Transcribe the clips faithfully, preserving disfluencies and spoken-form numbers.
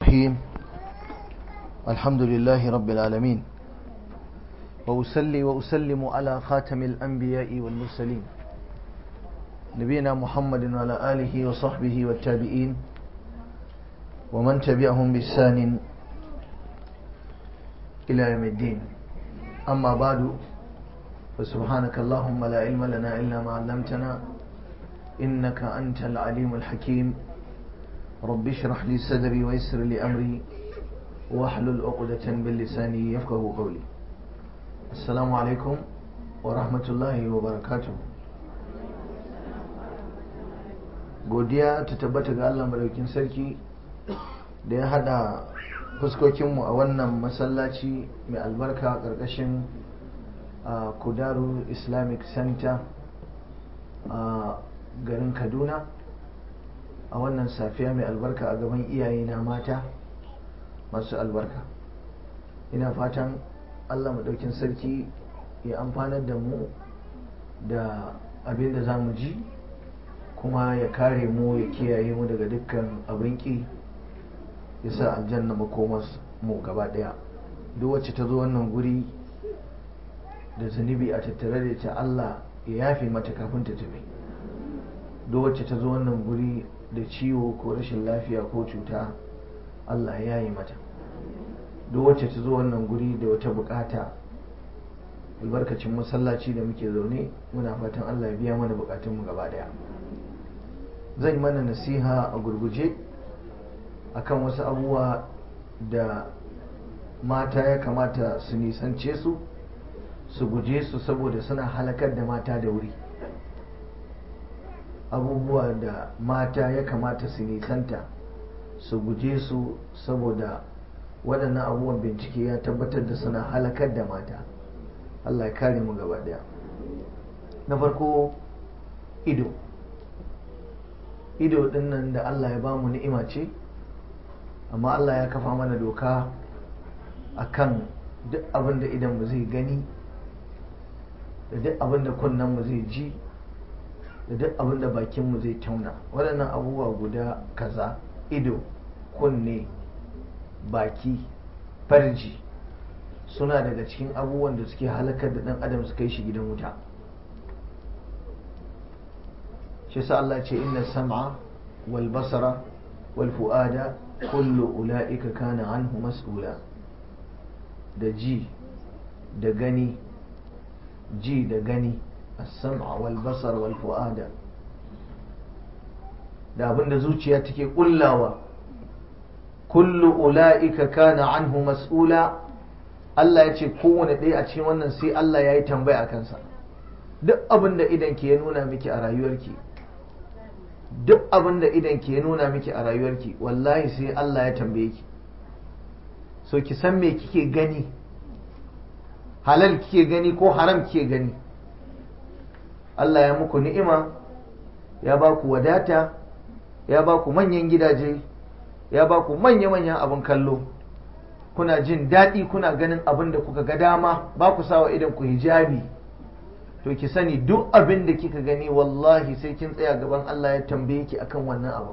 الرحيم الحمد لله رب العالمين وأسلي وأسلم على خاتم الأنبياء والمرسلين نبينا محمد وعلى آله وصحبه والتابعين ومن تبعهم بإحسان إلى يوم الدين أما بعد فسبحانك اللهم لا علم لنا إلا ما علمتنا إنك أنت العليم الحكيم رب اشرح لي صدري ويسر لي أمري واحلل عقدة من لساني يفقهوا قولي السلام عليكم ورحمة الله وبركاته. godiya ta tabbata ga Allah madaukin sarki da ya hada fuskokinmu a wannan masallaci mai albarka karkashin Kudaru Islamic Center a garin Kaduna a wannan safiya mai albarka a gaban iyayena mata masu albarka. Ina fatan Allah madaukin sarki ya amfanar da mu da abin da za mu ji kuma ya kare mu ya kiyaye mu daga dukkan abin ki ya sa aljanna makomas mu gaba daya. Duk wacce ta zo wannan guri da zunubi a tattare da ta Allah ya yafe mata kafin ta tafi. Duk wacce ta zo wannan guri da ciwo ko rashin lafiya ko cuta Allah ya yi mata. Duk wacce ta zo wannan guri da wata bukata albarkacin masallaci da muke zaune muna fatan Allah ya biya mana bukatunmu gaba daya. Zan yi mana nasiha a gurguje akan wasu abubuwa da mata ya kamata su nisance su su guje su saboda suna halakar da mata da wuri. Abubuwa da mata ya kamata su nisanta su guje su saboda waɗannan abubuwan bincike ya tabbatar da suna halakar da mata. Allah ya kare mu gaba daya. Na farko, ido ido din nan da Allah ya ba mu ni'ima ce, amma Allah ya kafa mana doka akan duk abin da idan mu zai gani da duk abin da kunnen mu zai ji da duk abin da bakin mu zai tauna. Waɗannan abubuwa guda kaza, ido, kunne, baki, farji, suna daga cikin abubuwan da suke halakar da ɗan adam su kai shi gidan wuta. shi sa Allah ce inna sam'a wal basara wal fu'ada kullu ula'ika kana anhu mas'ula. da ji da gani ji da gani as-sam'a wal basara wal fu'ada da abinda zuciya take kullawa kullu ula'ika kana anhu mas'ula. Allah ya ce kowane ɗaya a cikin wannan sai Allah ya yi tambaya a kansa. Duk abin da idan ke ya nuna miki a rayuwarki duk abin da idan ke ya nuna miki a rayuwarki wallahi sai Allah ya tambaye ki. So ki san me kike gani, halal kike gani ko haram kike gani. Allah ya muku ni'ima, ya ba ku wadata, ya ba ku manyan gidaje, ya ba ku manya-manyan abin kallo, kuna jin daɗi, kuna ganin abin da kuka ga dama, ba ku sawa idan ku hijabi. To ki sani duk abin da kika gani wallahi sai kin tsaya gaban Allah ya tambaye ki akan wannan abu.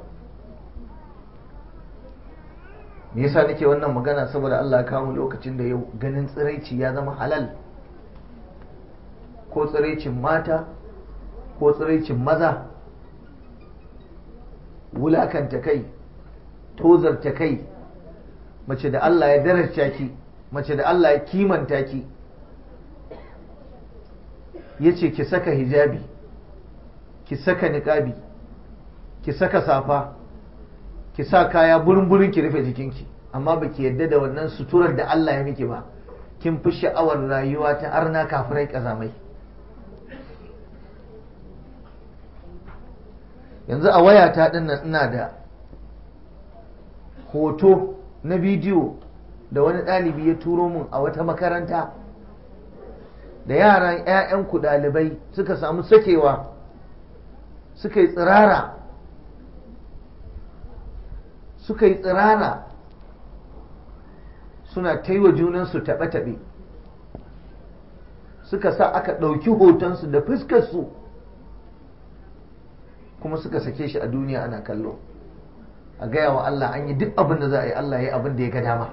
Me yasa nake wannan magana? Saboda Allah ya kawo lokacin da yau ganin tsiraici ya zama halal, ko tsiraicin mata ko tsiraicin maza, wulakanta kai, tozarta kai. Mace da Allah ya daraja ki, mace da Allah ya kimanta ki, ya ce ki saka hijabi, ki saka niqabi, ki saka safa, ki sa kaya burin-burin ki rufe jikinki, amma baki yadda da wannan suturar da Allah ya miki ba. Kin fi sha'awar rayuwa ta arna kafirai kazamai. yanzu a wayata dinnan ina da hoto na bidiyo da wani ɗalibi ya turo mun a wata makaranta da yaran 'ya'yanku ɗalibai suka samu sakewa suka yi tsirara suka yi tsirara suna taiwa junansu taɓe-taɓe, suka sa aka ɗauki hotonsu da fuskarsu kuma suka sake shi a duniya ana kallo. a gaya wa Allah an yi duk abin da za a yi, Allah ya yi abin da ya ga dama.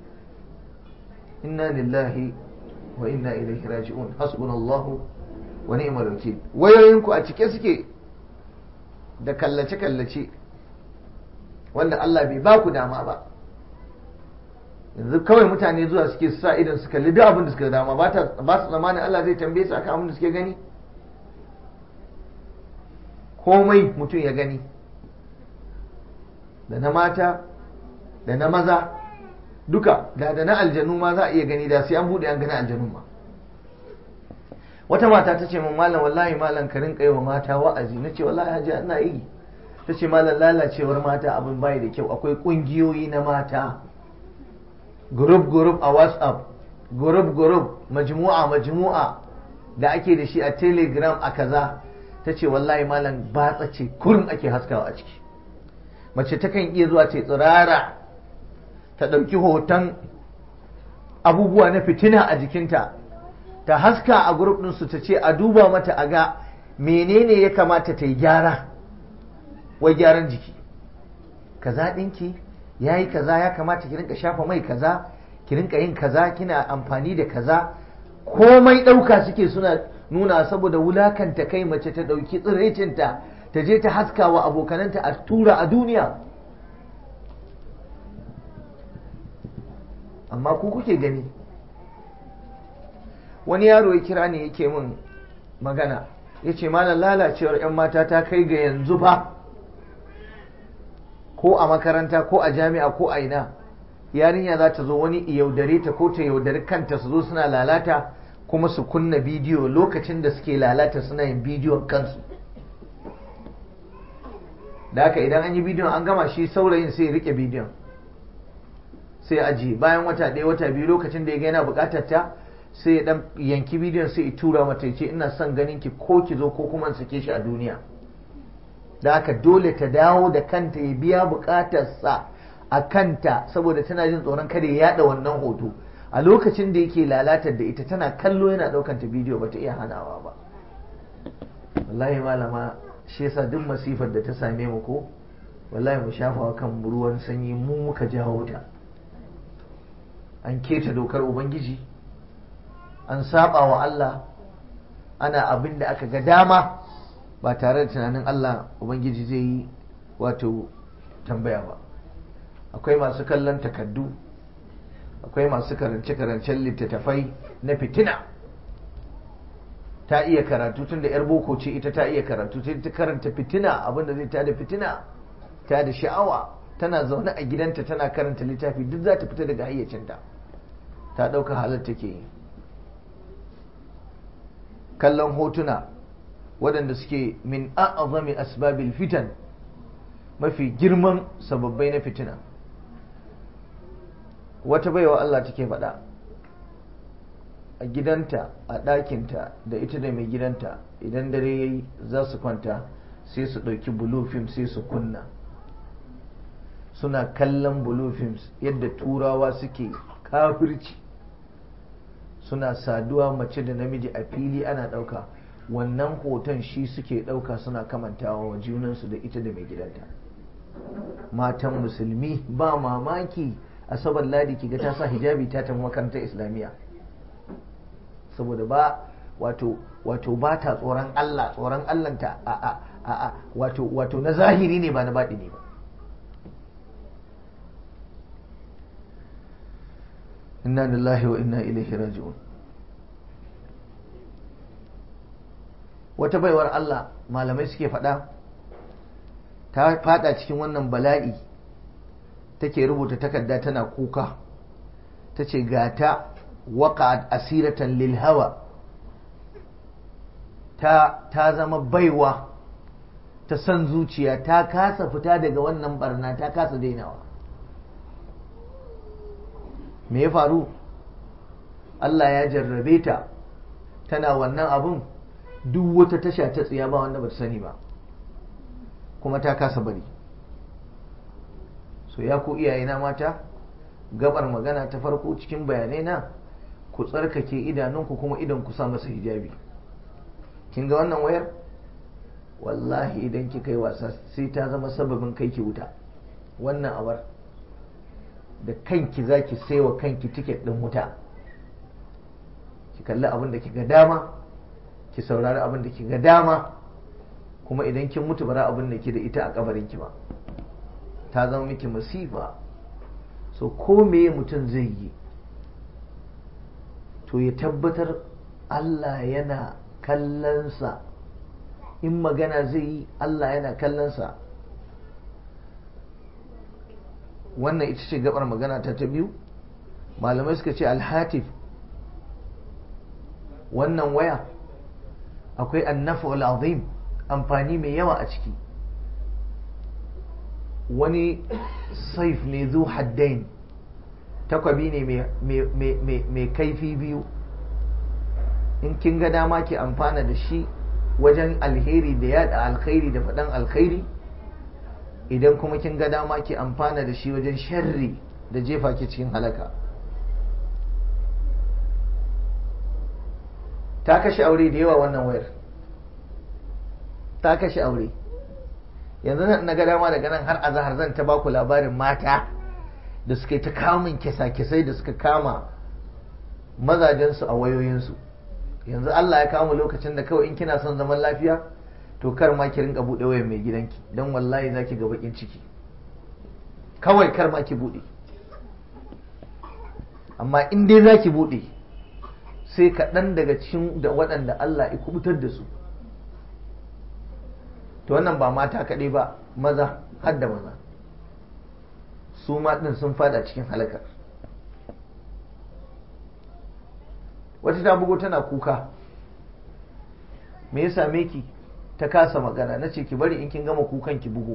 Inna lillahi wa inna ilaihi raji'un, hasbunallahu wa ni'mal wakil. Wayoyinku a cike suke da kallace-kallace wanda Allah bai ba ku dama ba. Yanzu kawai mutane zuwa suke sa idan su kalli duk abin da suka dama, ba su tsammanin Allah zai tambaye su akan abin da suke gani. Komai mutum ya gani, da na mata da na maza duka, da da na aljanu ma za a iya gani, da sai an bude an gani aljanun ma. Wata mata ta ce min, malam wallahi malam ka rinka yi wa mata wa'azi. Na ce wallahi hajiya ina yi. Ta ce malam lalacewar mata abin bai da kyau, akwai kungiyoyi na mata, group group a WhatsApp, group group, majmu'a majmu'a da ake da shi a Telegram a kaza. Ta ce wallahi malam batsa ce kurin ake haskawa a ciki. Mace takan iya zuwa ce tsirara ta ɗauki hoton abubuwa na fitina a jikinta ta haska a group ɗinsu, ta ce a duba mata a ga menene ya kamata ta yi gyara, wai gyaran jiki. Kaza ɗinki ya yi kaza, ya kamata ki rinka shafa mai kaza, ki rinka yin kaza, kina amfani da kaza. Komai ɗauka suke suna nuna, saboda wulakanta kai mace ta ɗauki tsiraicinta ta je ta haska wa abokananta a tura a duniya. Amma ku kuke gani. Wani yaro ya kira ne yake min magana, ya ce malam lalacewar 'yan mata ta kai ga yanzu ba, ko a makaranta ko a jami'a ko a ina, yarinya za ta zo wani yaudare ta ko ta yaudari kanta, su zo suna lalata kuma su kunna bidiyo. Lokacin da suke lalata suna yin bidiyon kansu. Da haka idan an yi bidiyon an gama, shi saurayin sai ya rike bidiyon sai ya ajiye. Bayan wata ɗaya wata biyu, lokacin da ya ga yana buƙatar ta, sai ya dan yanki bidiyon sai ya tura mata, ya ce ina son ganin ki, ko ki zo ko kuma in sake shi a duniya. Da haka dole ta dawo da kanta, ya biya buƙatarsa a kanta, saboda tana jin tsoron kada ya yada wannan hoto. A lokacin da yake lalatar da ita, tana kallo yana ɗaukan ta bidiyo, bata iya hanawa ba. Wallahi malama, shi yasa duk masifar da ta same mu ko, wallahi mu shafa kan ruwan sanyi, mu muka jawo ta. An keta dokar Ubangiji, an saba wa Allah, ana abin da aka ga dama ba tare da tunanin Allah Ubangiji zai yi wato tambaya ba. Akwai masu kallon takaddu, akwai masu karance-karancen littattafai na fitina. Ta iya karatu, tun da 'yar boko ce ita, ta iya karatu, sai ta karanta fitina, abinda zai tada fitina, ta da sha'awa. Tana zaune a gidanta tana karanta littafi, duk za ta fita daga hayyacinta, ta ɗauka halar take yi. Kallon hotuna waɗanda suke min a'azami asbabil fitan, mafi girman sababbai na fitina. Wata baiwa Allah take faɗa, a gidanta, a ɗakinta da ita da mai gidanta, idan dare yayi za su kwanta, sai su ɗauki blue film sai su kunna, suna kallon blue films yadda turawa suke kafirci, suna saduwa mace da namiji a fili ana ɗauka. Wannan hoton shi suke ɗauka suna kamantawa wa junansu da ita da mai gidanta. Matan musulmi ba mamaki asabar ladi kiga ta sa hijabi ta tafi makarantar islamiyya, saboda ba wato wato ba ta tsoron Allah, tsoron Allah ta a a a, a wato wato na zahiri ne ba na baɗini ba. Inna lillahi wa inna ilaihi raji'un. Wata baiwar Allah, malamai suke faɗa, ta fada cikin wannan bala'i, take rubuta takarda tana kuka, ta ce gata waqa'at asiratan lil hawa, ta ta zama baiwa ta san zuciya, ta kasa fita daga wannan barna, ta kasa dainawa. Me ya faru? Allah ya jarrabe ta, tana wannan abun, duk wata tasha ta tsiya ba wanda ba ta sani ba, kuma ta kasa bari. So ya ku iyayena mata, gabar magana ta farko cikin bayanai na, ku tsarkake idanunku kuma idan ku sa masa hijabi. Kin ga wannan wayar? Wallahi idan kika yi wasa sai ta zama sababin kai ki wuta. wannan abar da kanki za ki saiwa kanki tiket ɗin wuta, ki kalli abin da ki ga dama, ki saurari abin da ki ga dama, kuma idan kin mutu bara abin da ki da ita a kabarinki ba, ta zama miki masifa. So ko meye mutum zai yi to ya tabbatar Allah yana kallonsa, in magana zai yi Allah yana kallonsa. wannan ita ce gabar magana ta ta biyu. Malamai suka ce alhatif, wannan waya akwai annafu al'azim, amfani mai yawa a ciki. wani saif ne zu haddain, takwabi ne mai kaifi biyu. in kin ga dama ki amfana da shi wajen alheri da yada alkhairi da faɗan alkhairi, idan kuma kin ga dama ki amfana da shi wajen sharri da jefa ki cikin halaka. ta kashe aure da yawa wannan wayar, ta kashe aure. yanzu na ga dama daga nan har azahar zan ta baku labarin mata da suka yi ta kamun kisa-kisai da suka kama mazajensu a wayoyinsu. yanzu Allah ya kama lokacin da kawai in kina son zaman lafiya to kar ma ki rinka bude wayar mai gidanki, don wallahi zaki ga bakin ciki. kawai kar ma ki bude, amma in dai zaki bude sai kaɗan daga cikin da waɗanda Allah ya kubutar da su. to wannan ba mata kaɗai ba, maza har da maza su ma ɗin sun fada cikin halakar. wata ta bugo tana kuka, me ya same ki? ta kasa magana. na ce ki bari in kin gama kukan ki bugo.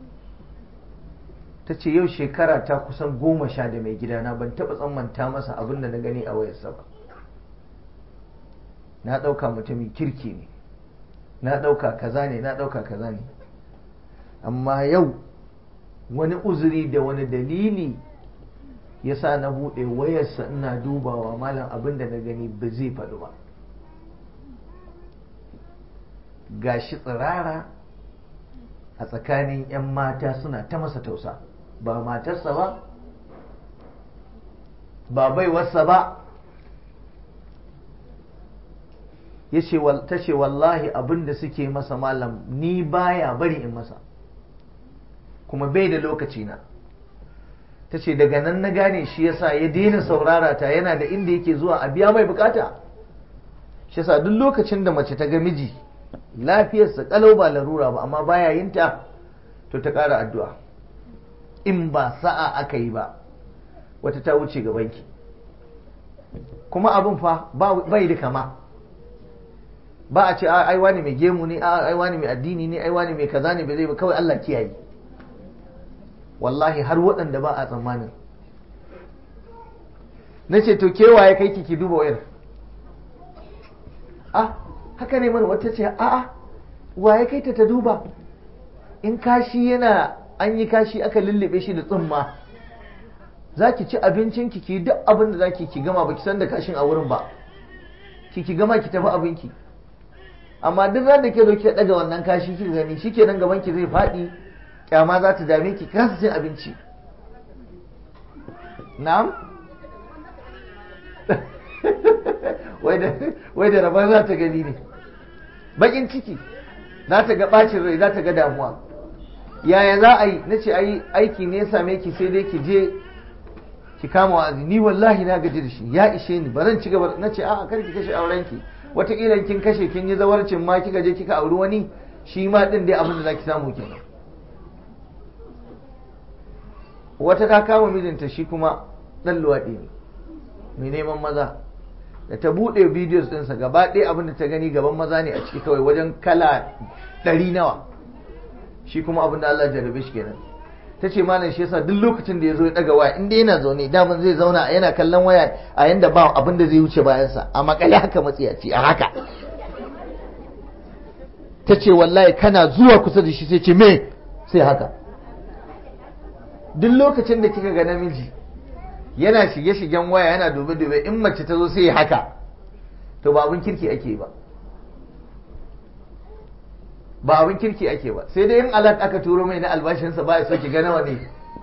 ta ce yau shekara ta kusan goma sha da mai gidana ban taɓa tsammanta masa abin da na gani a wayarsa ba. na ɗauka mutumin kirki ne, na ɗauka kaza ne, na ɗauka kaza ne, amma yau wani uzuri da wani dalili ya sa na buɗe wayarsa ina dubawa, malam abin da na gani ba zai faɗi ba. gashi tsirara a tsakanin 'yan mata suna ta masa tausa, ba matarsa ba, ba baiwarsa ba. ta ce wallahi abin da suke masa malam ni baya bari in masa, kuma bai da lokaci na. ta ce daga nan na gane shi yasa ya daina saurara ta, yana da inda yake zuwa a biya mai bukata. shi yasa duk lokacin da mace ta ga miji lafiyarsa kalau ba larura ba amma baya yin ta, to ta ƙara addu'a. in ba sa'a aka yi ba wata ta wuce gabanki. kuma abin fa bai da kama, ba a ce ai wani mai gemu ne, ai wani mai addini ne, ai wani mai kaza ne, bai zai ba, kawai Allah kiyaye. wallahi har waɗanda ba a tsammanin. na ce to kewaye kai ki duba wayar? ah haka ne mana. wata ce a'a waye kai ta ta duba? in kashi yana an yi kashi aka lullube shi da tsumma, za ki ci abincin ki ki duk abin da za ki ki gama, ba ki san da kashin a wurin ba, ki ki gama ki tafi abinki. amma duk ran da ke zo ki daga wannan kashi ki gani, shikenan gaban ki zai faɗi, kyama za ta dame ki, kasa cin abinci. na'am wai da rabar za ta gani ne, bakin ciki za ta ga bacin rai, za ta ga damuwa. yaya za a yi? na ce aiki ne ya same ki, sai dai ki je ki kama wa'azi. ni wallahi na gaji da shi, ya ishe ni, ba zan ci gaba. na ce a'a kar ki kashe aurenki, wataƙila kin kashe kin yi zawarcin ma kika je kika auri wani, shi ma din dai abin da za ki samu kenan. wata ta kama mijinta, shi kuma ɗan luwaɗi ne mai neman maza. da ta buɗe bidiyos ɗinsa gaba ɗaya abin da ta gani gaban maza ne a ciki, kawai wajen kala ɗari nawa. shi kuma abin da Allah jarabe shi kenan. ta ce malam shi yasa duk lokacin da ya zo ya ɗaga waya, inda yana zaune daman zai zauna yana kallon waya a yanda ba abin da zai wuce bayansa, a makale haka matsiyaci a haka. ta ce wallahi kana zuwa kusa da shi sai ce me, sai haka. duk lokacin da kika ga namiji yana shige-shigen waya yana dube-dube, in mace ta zo sai ya haka, to ba abin kirki ake ba, ba abin kirki ake ba. sai dai in alat aka turo mai na albashinsa ba ya so ki ga nawa ne,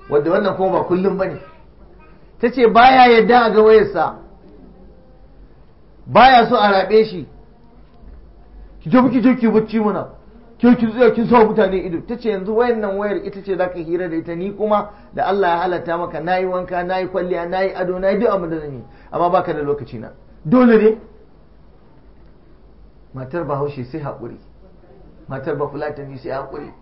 wadda wannan kuma ba kullum ba ne. Ta ce baya yadda a ga wayarsa, baya so a raɓe shi. Ki je ki je ki bacci mana, ke ki tsaya kin sa mutane ido. Ta ce yanzu wayan nan wayar ita ce zaka hira da ita, ni kuma da Allah ya halatta maka nayi wanka nayi kwalliya nayi ado nayi duk abin da zan yi, amma baka da lokaci na. Dole ne? Matar Bahaushe sai haƙuri, matar Bafulatani sai haƙuri.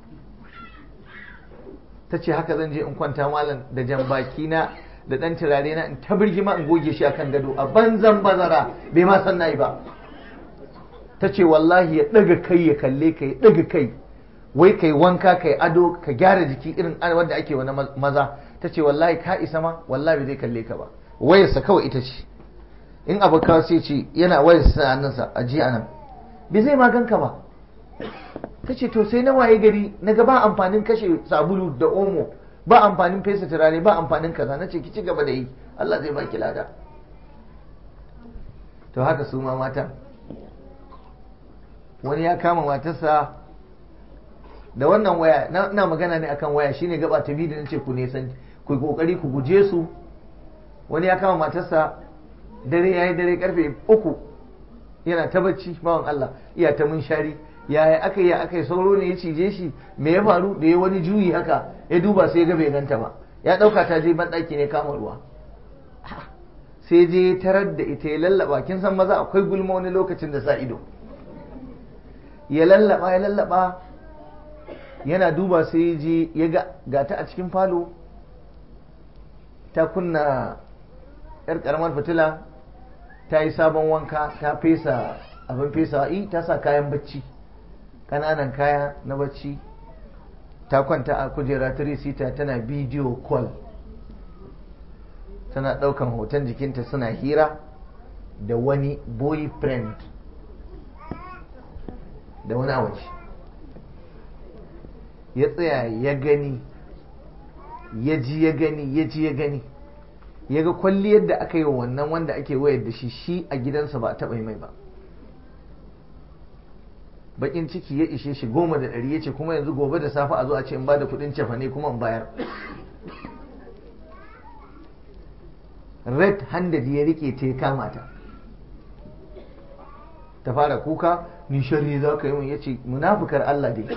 Ta ce haka zan je in kwanta malam da jan baki na da ɗan turare na in ta birgima in goge shi akan gado a banzan bazara bai ma san nayi ba. Ta ce wallahi ya ɗaga kai ya kalle ka, ya ɗaga kai wai kai wanka kai ado ka gyara jiki irin wanda ake wani maza. Ta ce wallahi ka isa ma, wallahi bai zai kalle ka ba, wayarsa kawai ita ce. In abu kawo sai ce yana wayarsa hannunsa a ji anan, bai zai maganka ba. Ta ce to sai na waye gari na ga ba amfanin kashe sabulu da omo, ba amfanin fesa turare, ba amfanin kaza. Na ce ki ci gaba da yi, Allah zai baki lada. To haka su ma mata, wani ya kama matarsa da wannan waya, na magana ne akan waya, shine gaba ta biyu da nace ku nesan ku kokari ku guje su. Wani ya kama matarsa dare yayi dare karfe uku yana ta bacci, bawan Allah iya ta munshari, yaya aka yi aka yi sauro ne ya cije shi, me ya faru? Da ya wani juyi haka ya duba sai ga bai ganta ba, ya dauka ta je banɗaki ne kama ruwa. Sai je tarar da ita ya lallaba, kin san maza akwai gulma wani lokacin da sa ido. Ya lallaba ya lallaba yana duba sai ya je ya ga gata a cikin falo ta kunna yar karamar fitila, ta yi sabon wanka, ta fesa abin fesa i ta sa kayan bacci, kananan kaya na bacci, ta kwanta a kujera three seater tana video call, tana daukan hoton jikinta suna hira da wani boyfriend da wani a waje. Ya tsaya ya gani, ya ji ya gani, ya ji ya gani, ya ga kwalliyar da aka yi wa wannan wanda ake wayar da shi, shi a gidansa ba a taɓa mai ba. Bakin ciki ya ishe shi goma da ɗari, ya ce kuma yanzu gobe da safe a zo a ce in ba da kuɗin cefane kuma in bayar. Red handed ya rike ta ya kama ta, ta fara kuka, ni sharri za ka yi mun. Ya ce munafukar Allah dai.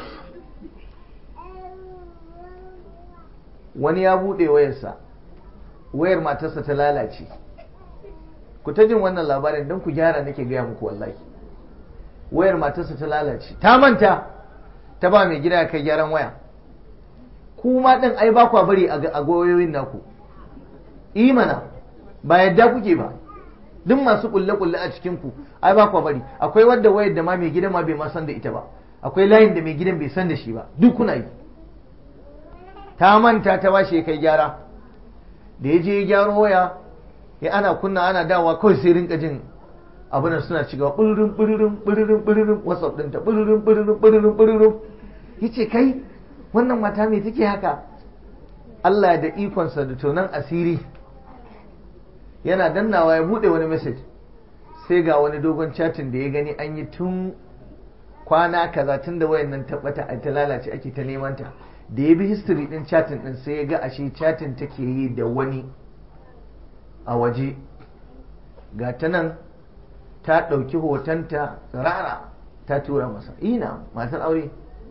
Wani ya buɗe wayarsa, wayar matarsa ta lalace. Ku ta jin wannan labarin don ku gyara, nake gaya muku wallahi. Wayar matarsa ta lalace, ta manta ta ba mai gida kai gyaran waya. Kuma ɗin ai ba kwa bari a goyoyin naku, imana ba yadda kuke ba. Duk masu kulle-kulle a cikinku ai ba kwa bari. Akwai wadda wayar da ma mai gidan ma bai ma san da ita ba, akwai layin da mai gidan bai san da shi ba, duk kuna yi. Ta manta ta bashi ya kai gyara, da ya je gyaro waya ya ana kunna ana dawa kawai sai rinka jin abin suna cigaba ɓuririn ɓuririn ɓuririn ɓuririn whatsapp ɗinta ɓuririn ɓuririn ɓuririn ɓuririn. Ya ce kai wannan mata me take haka? Allah da ikonsa da tonan asiri, yana dannawa ya buɗe wani message, sai ga wani dogon chatin da ya gani an yi tun kwana kaza, tun da wayan nan tabbata ta lalace ake ta neman ta. Da ya bi history din chatin din sai ya ga ashe chatin take yi da wani a waje. Ga ta nan ta ɗauki hotonta tsirara ta tura masa, ina matar aure.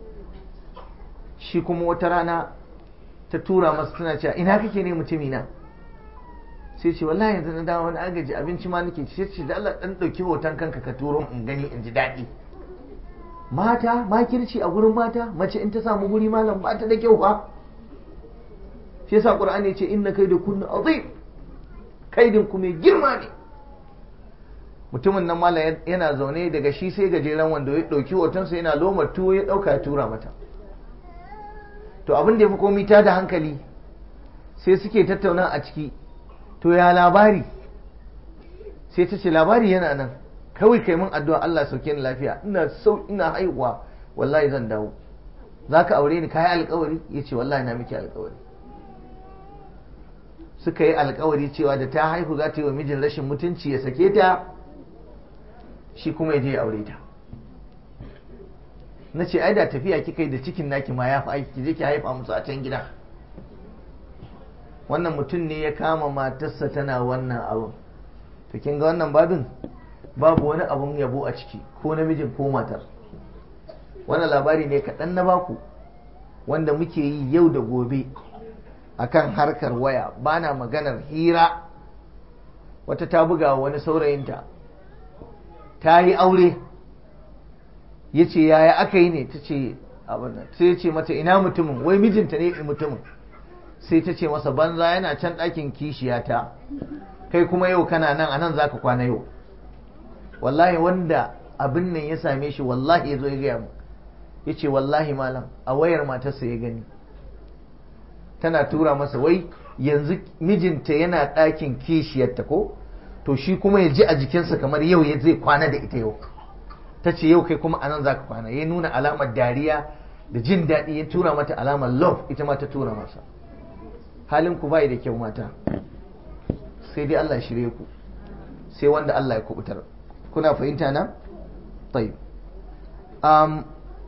Shi kuma wata rana ta tura masa tana cewa ina kake ne mutumina? Sai ce wallahi yanzu na dawo wani agaji abinci ma nake ci. Sai ce da Allah dan ɗauki hoton kanka ka turo in gani in ji daɗi. Mata makirci a gurin mata, mace in ta samu guri malam ba ta da kyau ba. Shi yasa Qur'ani ya ce inna kaidu kunna azim, kaidin ku mai girma ne. Mutumin nan malam yana zaune daga shi sai gajeren wanda ya dauki hotonsa yana loma tuwo ya dauka ya tura mata. To abin da ya fi komai ta da hankali, sai suke tattauna a ciki, to ya labari? Sai ta ce labari yana nan, kawai kai mun addu'a Allah sauke ni lafiya, ina sau ina haihuwa wallahi zan dawo. Zaka aure ni, kai alƙawari? Yace wallahi na miki alƙawari. Suka yi alƙawari cewa da ta haihu za ta yi wa mijin rashin mutunci ya sake ta, shi kuma ya je ya aure ta. Na ce ai da tafiya kika yi da cikin naki ma ya fi aiki, ki je ki haifa musu a can gida. wannan mutum ne ya kama matarsa tana wannan abun, to kin ga wannan babin babu wani abun yabo a ciki, ko namijin ko matar. Wannan labari ne kaɗan na baku wanda muke yi yau da gobe akan harkar waya, bana maganar hira. Wata ta buga wani saurayinta, ta yi aure, ya ce yaya aka yi ne, ta ce abin sai ya ce mata ina mutumin, wai mijinta ne mutumin, sai ta ce masa banza yana can ɗakin kishiyata, kai kuma yau kana nan a nan za ka kwana yau. Wallahi wanda abin nan ya same shi wallahi ya zo ya gaya mu, ya ce wallahi malam a wayar matarsa ya gani tana tura masa wai yanzu mijinta yana ɗakin kishiyarta ko, to shi kuma ya ji a jikinsa kamar yau ya zai kwana da ita yau. Ta ce yau kai kuma a nan za ka kwana, ya nuna alamar dariya da jin daɗi, ya tura mata alamar love, ita ma ta tura masa. Halin ku bai da kyau mata, sai dai Allah shirye ku, sai wanda Allah ya kubutar. Kuna fahimta na? Tayyib. Um,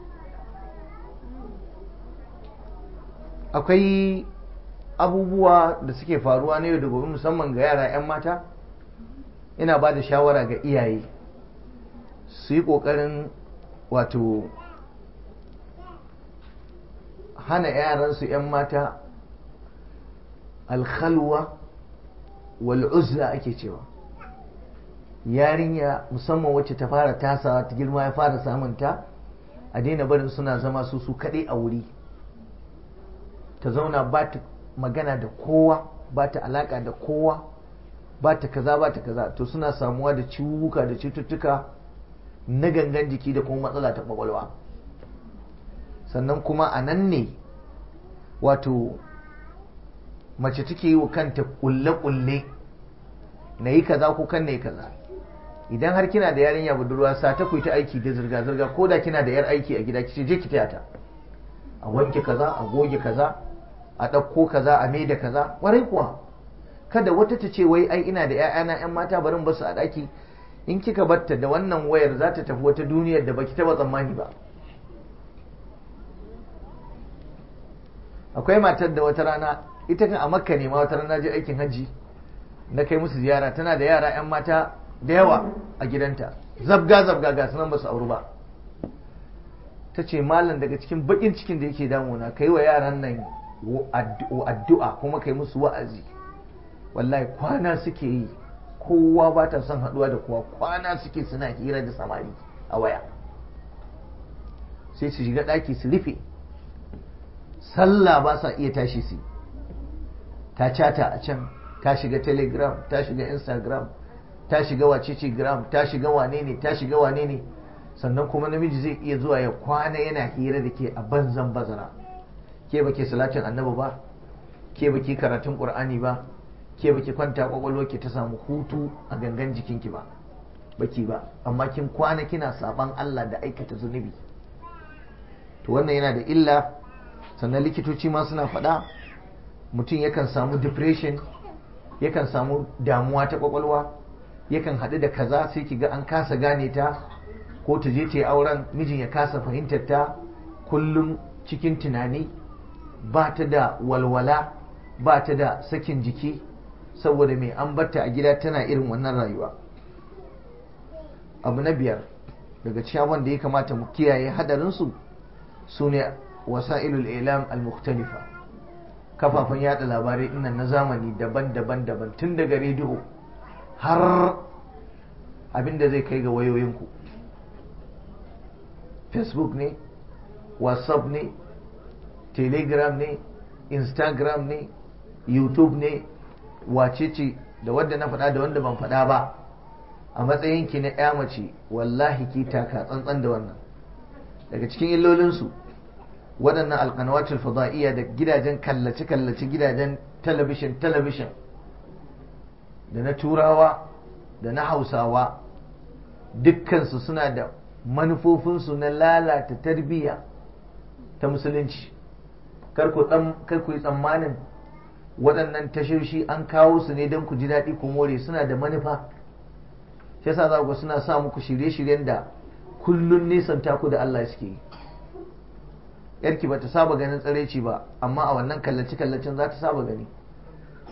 akwai abubuwa da suke faruwa na yau da gobe musamman ga yara 'yan mata. Ina ba da shawara ga iyaye su yi ƙoƙarin wato hana yaransu 'yan mata alkhalwa wal'uzla ake cewa. Yarinya musamman wacce ta fara tasawa ta girma ya fara samunta, a daina barin suna zama su su kaɗai a wuri, ta zauna ba ta magana da kowa, ba ta alaƙa da kowa, ba ta kaza ba ta kaza, to suna samuwa da ciwuka da cututtuka na gangan jiki da kuma matsala ta kwakwalwa. Sannan kuma a nan ne wato mace take yi wa kanta kulle-kulle, na yi kaza ko kan na yi kaza. Idan har kina da yarinya budurwa, sa ta ku ta aiki da zirga-zirga, ko da kina da yar aiki a gida, kice je ki taya ta a wanke kaza, a goge kaza, a ɗauko kaza, a maida kaza. Warai kuwa, kada wata ta ce wai ai ina da 'ya'yana 'yan mata barin basu a ɗaki. In kika batta da wannan wayar za ta tafi wata duniyar da baki taba tsammani ba. Akwai matar da wata rana, ita kan a Makka ne ma, wata rana je aikin hajji na kai musu ziyara, tana da yara 'yan mata da yawa a gidanta, zabga zabga ga sunan basu auru ba. Ta ce malam daga cikin bakin cikin da yake damuna, kai wa yaran nan addu'a kuma kai musu wa'azi, wallahi kwana suke yi, kowa ba ta son haduwa da kowa, kwana suke suna hira da samari a waya, sai su shiga daki su rufe, sallah ba sa iya tashi su. Ta cata a can, ta shiga telegram, ta shiga instagram, ta shiga wacece-gram, ta shiga wane ne, ta shiga wane ne. Sannan kuma namiji zai iya zuwa ya kwana yana hira da ke a banzan bazara. Ke ba ke salatin annabi ba, ke ba ke karatun ƙur'ani ba, ke ba ke kwanta ƙwaƙwalwa ke ta samu hutu a gangan jikinki ba, baki ba, amma kin kwana kina saban Allah da aikata zunubi. To wannan yana da illa. Sannan likitoci ma suna faɗa mutum yakan samu depression, yakan samu damuwa ta ƙwaƙwalwa, yakan haɗu da kaza sai ki ga an kasa gane ta, ko ta je ta yi auren mijin ya kasa fahimtar ta, kullum cikin tunani, ba ta da walwala, ba ta da sakin jiki, saboda mai an batta a gida tana irin wannan rayuwa. Abu na biyar daga cikin wanda ya kamata mu kiyaye hadarinsu su ne wasa'ilul ilam al-mukhtalifa, kafafen yada labarai innan na zamani daban-daban daban, tun daga rediyo har abinda zai kai ga wayoyinku. Facebook ne, WhatsApp ne, Telegram ne, Instagram ne, YouTube ne, wacece da wadda na faɗa da wanda ban faɗa ba. A matsayinki na ƴa mace, wallahi ki taka tsantsan da wannan. Daga cikin illolinsu waɗannan alƙanawatul fada'iyya da gidajen kallace-kallace, gidajen talabishin talabishin da na turawa da na hausawa, dukkansu suna da manufofinsu na lalata tarbiyya ta musulunci. Kar ku yi tsammanin waɗannan tashoshi an kawo su ne don ku ji daɗi ku more, suna da manufa. Shi yasa za ku suna sa muku shirye-shiryen da kullun nisanta ku da Allah suke yi. Yarki bata saba ganin tsareci ba, amma a wannan kallace-kallacen za ta saba gani.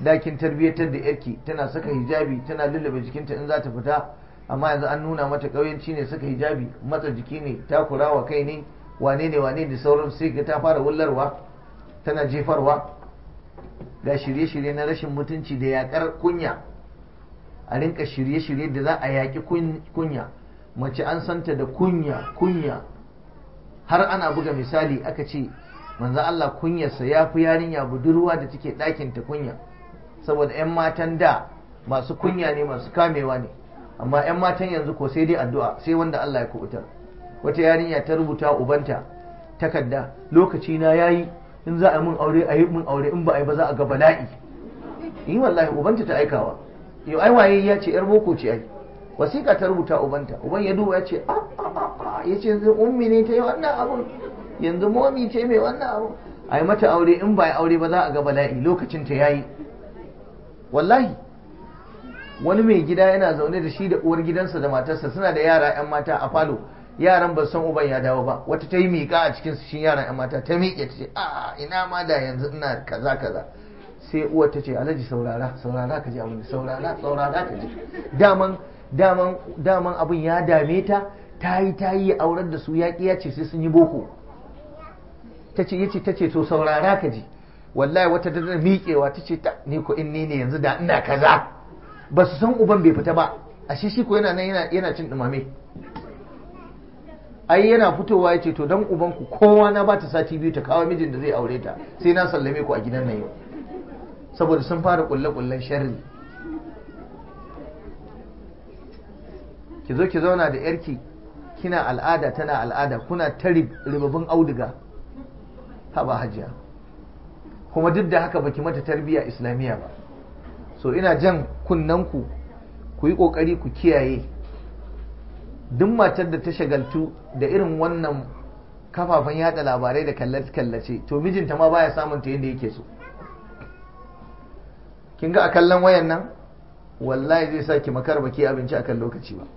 da kin tarbiyyatar da yarki tana saka hijabi tana lullube jikinta in za ta fita, amma yanzu an nuna mata ƙauyenci ne saka hijabi, matsa jiki ne, takurawa kai ne, wane ne wane da sauran, sai ga ta fara wullarwa tana jefarwa. Ga shirye-shirye na rashin mutunci da yakar kunya, a rinka shirye-shirye da za a yaki kunya. Mace an santa da kunya kunya har ana buga misali aka ce manzo Allah kunyarsa ya fi yarinya budurwa da take ɗakin ta kunya, saboda 'yan matan da masu kunya ne, masu kamewa ne, amma 'yan matan yanzu ko sai dai addu'a, sai wanda Allah ya kubutar. Wata yarinya ta rubuta ubanta takarda, lokaci na yayi, in za a mun aure a yi mun aure, in ba a yi ba za a ga bala'i. yi wallahi ubanta ta aikawa, yau ai waye ya ce yar boko ce ai, wasiƙa ta rubuta ubanta, uban ya duba ya ce a a ya ce yanzu ummi ne ta yi wannan abun, yanzu momi ce mai wannan abun, a yi mata aure, in ba a yi aure ba za a ga bala'i, lokacin ta yayi. Wallahi wani mai gida yana zaune da shi da uwar gidansa da matarsa, suna da yara 'yan mata a falo, yaran ba san uban ya dawo ba, wata ta yi miƙa a cikin shi yaran 'yan mata ta miƙe ta ce a ina ma da yanzu ina kaza kaza. Sai uwar ta ce alhaji saurara saurara ka ji abin, saurara saurara ka ji, daman daman daman abin ya dame ta, ta yi ta yi aurar da su yaƙi ya ce sai sun yi boko. ta ce yace ta ce to saurara ka ji, wallahi wata ta da miƙewa ta ce ta ni ko in ni ne yanzu da ina kaza. Ba su san uban bai fita ba, ashe shi ko yana nan yana yana cin dumame. Ai yana fitowa yace to dan uban ku kowa na ba ta sati biyu ta kawo mijin da zai aure ta, sai na sallame ku a gidan nan yau, saboda sun fara kulle kullen sharri. Ki zo ki zauna da yarki kina al'ada tana al'ada, kuna ta ribabin auduga, haba hajiya, kuma duk da haka baki mata tarbiyya islamiyya ba. So ina jan kunnanku ku yi kokari ku kiyaye, duk matar da ta shagaltu da irin wannan kafafen yada labarai da kallace-kallace, to mijinta ma baya samun ta yadda yake so. Kin ga a kallon wayan nan wallahi zai sa ki makar baki abinci akan lokaci ba.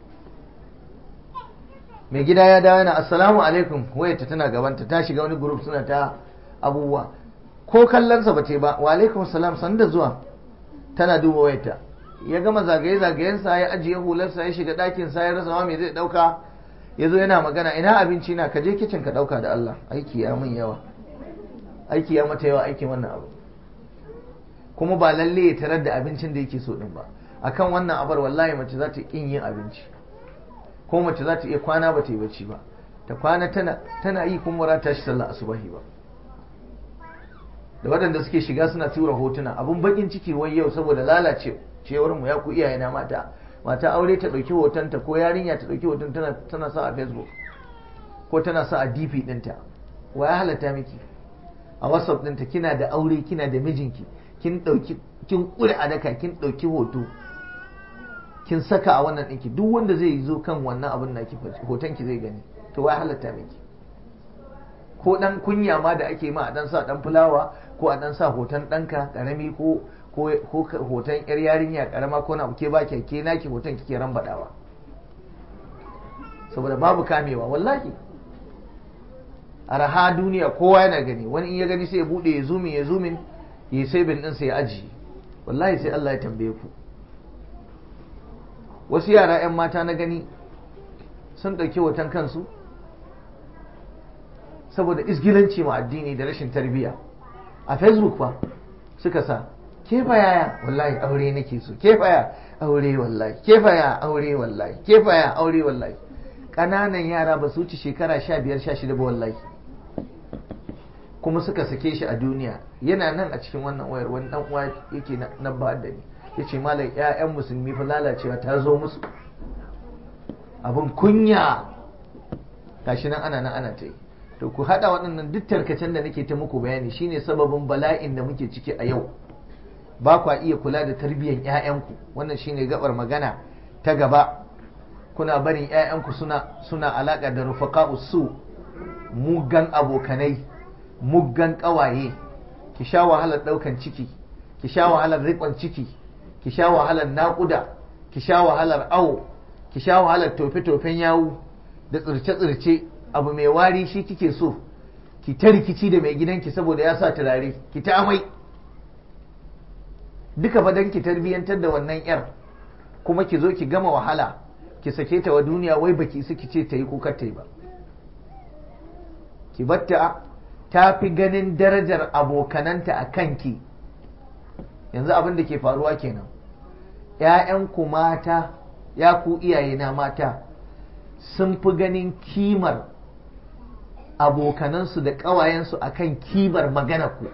Mai gida ya dawo yana assalamu alaikum, wayarta tana gabanta, ta shiga wani group suna ta abubuwa, ko kallonsa ba ce ba, wa alaikum salam san da zuwa, tana duba wayarta. Ya gama zagaye-zagayensa, ya ajiye hularsa, ya shiga ɗakinsa, ya rasa ma me zai ɗauka, ya zo yana magana, ina abinci na, ka je kicin ka ɗauka da Allah, aiki ya min yawa, aiki ya mata yawa aikin wannan abu. Kuma ba lalle ya tarar da abincin da yake so din ba, akan wannan abar wallahi mace za ta kin yin abinci, ko mace za ta iya kwana ba ta yi bacci ba, ta kwana tana tana yi kuma ba ta tashi sallah asubahi ba. Da waɗanda suke shiga suna tura hotuna, abun bakin ciki wai yau saboda lalace cewar mu ya ku iyaye na mata, mata aure ta dauki hotonta ko yarinya ta dauki hoton tana tana sa a Facebook ko tana sa a D P dinta. Wa ya halatta miki? A WhatsApp dinta kina da aure, kina da mijinki, kin dauki kin kure a daka, kin dauki hoto kin saka a wannan dinki, duk wanda zai zo kan wannan abin naki hoton ki zai gani, to wa ya halatta miki? Ko dan kunya ma da ake ma a dan sa dan fulawa, ko a dan sa hoton danka karami, ko ko hoton yar yarinya karama, ko na ke ba ke naki hoton kike rambadawa, saboda babu kamewa. Wallahi araha duniya kowa yana gani, wani in ya gani sai ya bude ya zoomin ya zoomin ya sai bin din sai ya aji, wallahi sai Allah ya tambaye ku. Wasu yara yan mata na gani sun dauki hoton kansu saboda isgilanci ma addini da rashin tarbiyya, a Facebook fa suka sa ke fa yaya wallahi aure nake so, ke fa ya aure wallahi, ke fa ya aure wallahi, ke fa ya aure wallahi. Kananan yara ba su wuce shekara sha biyar sha shida ba wallahi, kuma suka sake shi a duniya. Yana nan a cikin wannan wayar, wani dan uwa yake na ba da ni, yace malai ƴaƴan musulmi fa lalacewa ta zo musu, abun kunya gashi nan ana nan ana ta yi. To ku hada waɗannan duk tarkacen da nake ta muku bayani shine sababin bala'in da muke ciki a yau. Ba kwa iya kula da tarbiyyar ƴaƴanku, wannan shine gabar magana ta gaba. Kuna barin ƴaƴanku suna suna alaka da rufaqa'us su, muggan abokanai, muggan kawaye. Ki sha wahalar daukan ciki, ki sha wahalar riƙon ciki, ki sha wahalar naƙuda, ki sha wahalar awo, ki sha wahalar tofe-tofen yawu da tsirce-tsirce. Abu mai wari shi kike so, ki ta rikici da mai gidanki saboda ya sa turare, ki ta amai. duka fa dan ki tarbiyyantar da wannan yar, kuma ki zo ki gama wahala ki sake ta wa duniya wai baki isa ki ce ta yi ko kar ta yi ba. Ki batta ta fi ganin darajar abokananta a kanki. Yanzu abin da ke faruwa kenan, ‘ya'yanku mata, ya ku iyayena mata, sun fi ganin kimar abokanansu da ƙawayensu a kan kimar magana ku.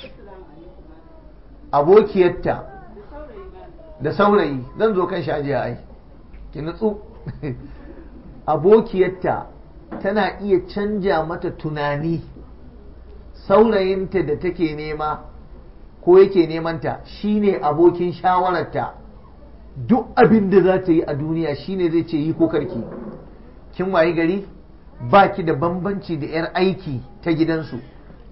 Abokiyarta da saurayi, zan zo kan shajiya ai, ki nutsu. Abokiyarta tana iya canja mata tunani. Saurayinta da take nema ko yake nemanta shine abokin shawararta. Duk abin da za ta yi a duniya shine zai ce yi ko karki. Kin wayi gari ba ki da bambanci da 'yar aiki ta gidansu.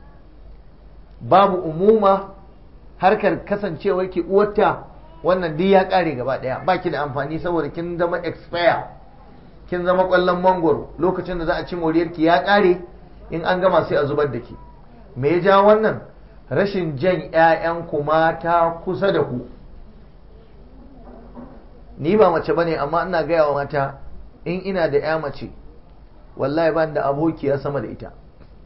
Babu umuma, harkar kasancewar ki uwarta wannan duk ya kare gaba daya, ba ki da amfani saboda kin zama expire, kin zama kwallon mangoro. Lokacin da za a ci moriyarki ya kare, in an gama sai a zubar da ki. Me ya ja wannan? Rashin jan 'ya'yanku mata kusa da ku. Ni ba mace bane, amma ina gaya wa mata, in ina da 'ya mace wallahi ban da abokiya sama da ita.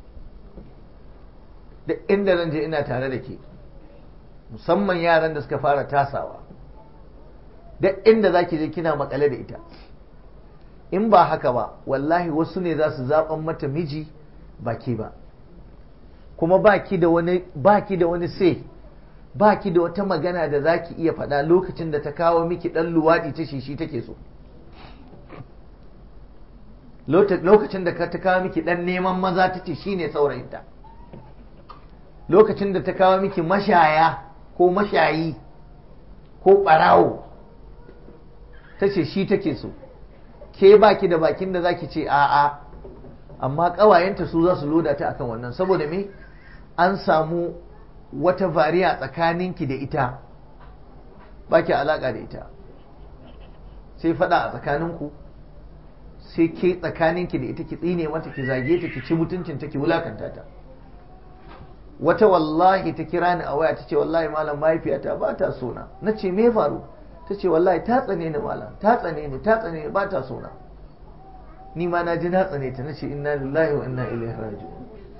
Duk inda zan je ina tare da ke, musamman yaran da suka fara tasawa. Duk inda za ki je kina makale da ita. In ba haka ba wallahi wasu ne za su zaɓan mata miji ba ke ba. Kuma baki da wani baki da wani sai, baki da wata magana da zaki iya faɗa lokacin da ta kawo miki ɗan luwaɗi ta shi take so. Lokacin da ta kawo miki ɗan neman maza ta ce shi ne saurayinta. Lokacin da ta kawo miki mashaya ko mashayi ko ɓarawo ta ce shi take so. Ke baki da bakin da zaki ce a'a, amma ƙawayenta su za su loda ta akan wannan. Saboda me? An samu wata variya tsakaninki da ita, baki alaƙa da ita, sai faɗa a tsakaninku, sai ke tsakaninki da ita ki tsine mata, ki zage ta, ki ci mutuncinta, ki wulakanta ta. Wata wallahi ta kira ni a waya ta ce wallahi malam mahaifiyata ba ta sona. Na ce me faru? Ta ce wallahi ta tsane ni malam, ta tsane ni, ta tsane ni, ba ta sona. Ni ma na ji na tsane ta. Na ce inna lillahi wa inna ilaihi raji'un.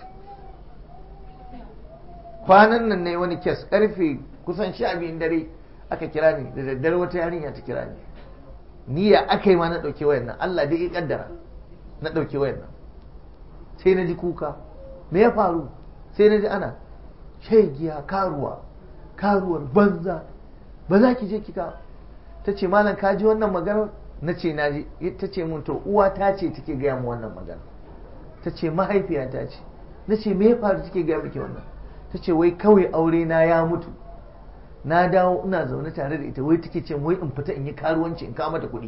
Kwanan nan ne wani kes, karfe kusan sha biyun dare aka kira ni, da daddare wata yarinya ta kira ni. Ni ya aka yi ma na ɗauki wayan nan, Allah dai ya kaddara na ɗauki wayan nan. Sai na ji kuka, me ya faru? Sai na ji ana shaigiya, karuwa, karuwar banza, ba za ki je kika. Ta ce malam ka ji wannan maganar? Na ce na ji. Ta ce mun to uwa ta ce take gaya mu wannan magana. Ta ce mahaifiya ta ce. Na ce me ya faru take gaya miki wannan? Ta ce wai kawai aure na ya mutu, na dawo ina zaune tare da ita, wai take ce wai in fita in yi karuwanci in kama da kuɗi.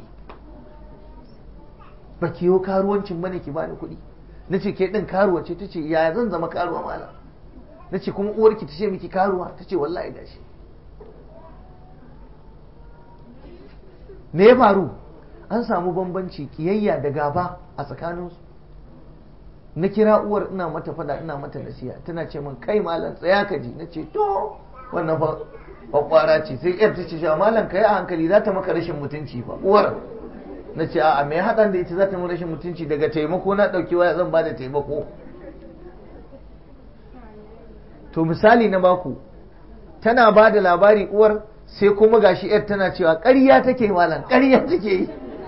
Ba ki yi karuwancin bane ki bani kuɗi? Na ce ke ɗin karuwa ce? Ta ce yaya zan zama karuwa malam? Na ce kuma uwarki ta ce miki karuwa? Ta ce wallahi gashi. Me ya faru? An samu bambanci, kiyayya da gaba a tsakaninsu. Na kira uwar ina mata fada, ina mata nasiha, tana ce min kai malam tsaya ka ji. Na ce to wannan fa kwakwara ce. Sai yar ta ce shi malam kai a hankali, za ta maka rashin mutunci fa uwar. Na ce a'a me haɗan da ita za ta maka rashin mutunci? Daga taimako na ɗauki waya zan ba da taimako. To misali na baku, tana ba da labari uwar, sai kuma gashi yar tana cewa ƙarya take malam, ƙarya take yi.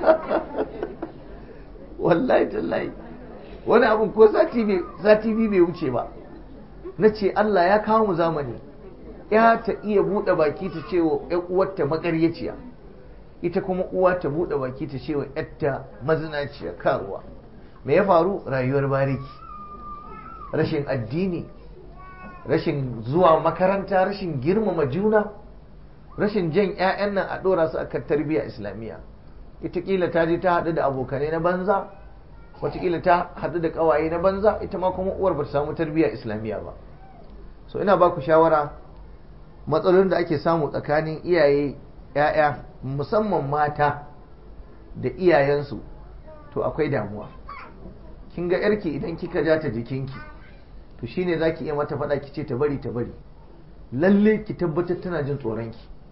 Wallahi tallahi wani abin ko sati biyu bai wuce ba. Na ce Allah ya kawo mu zamani, ya ta iya buɗe baki ta ce wa ‘yan uwarta maƙaryaciya, ita kuma uwa ta buɗe baki ta ce wa ‘yarta mazinaciya, karuwa. Me ya faru? Rayuwar bariki, rashin addini, rashin zuwa makaranta, rashin girmama juna, rashin jan ‘ya'yan nan a ɗora su akan tarbiyya islamiyya. Ita ƙila ta je ta haɗu da abokanai na banza, wataƙila ta haɗu da ƙawaye na banza, ita ma kuma uwar ba ta samu tarbiyya islamiyya ba. So ina ba ku shawara, matsalolin da ake samu tsakanin iyaye ‘ya'ya, musamman mata da iyayensu, to akwai damuwa. Kin ga ‘yarki idan kika ja ta jikinki, to shine za ki iya mata faɗa ki ce ta bari ta bari. Lalle ki tabbatar tana jin tsoronki.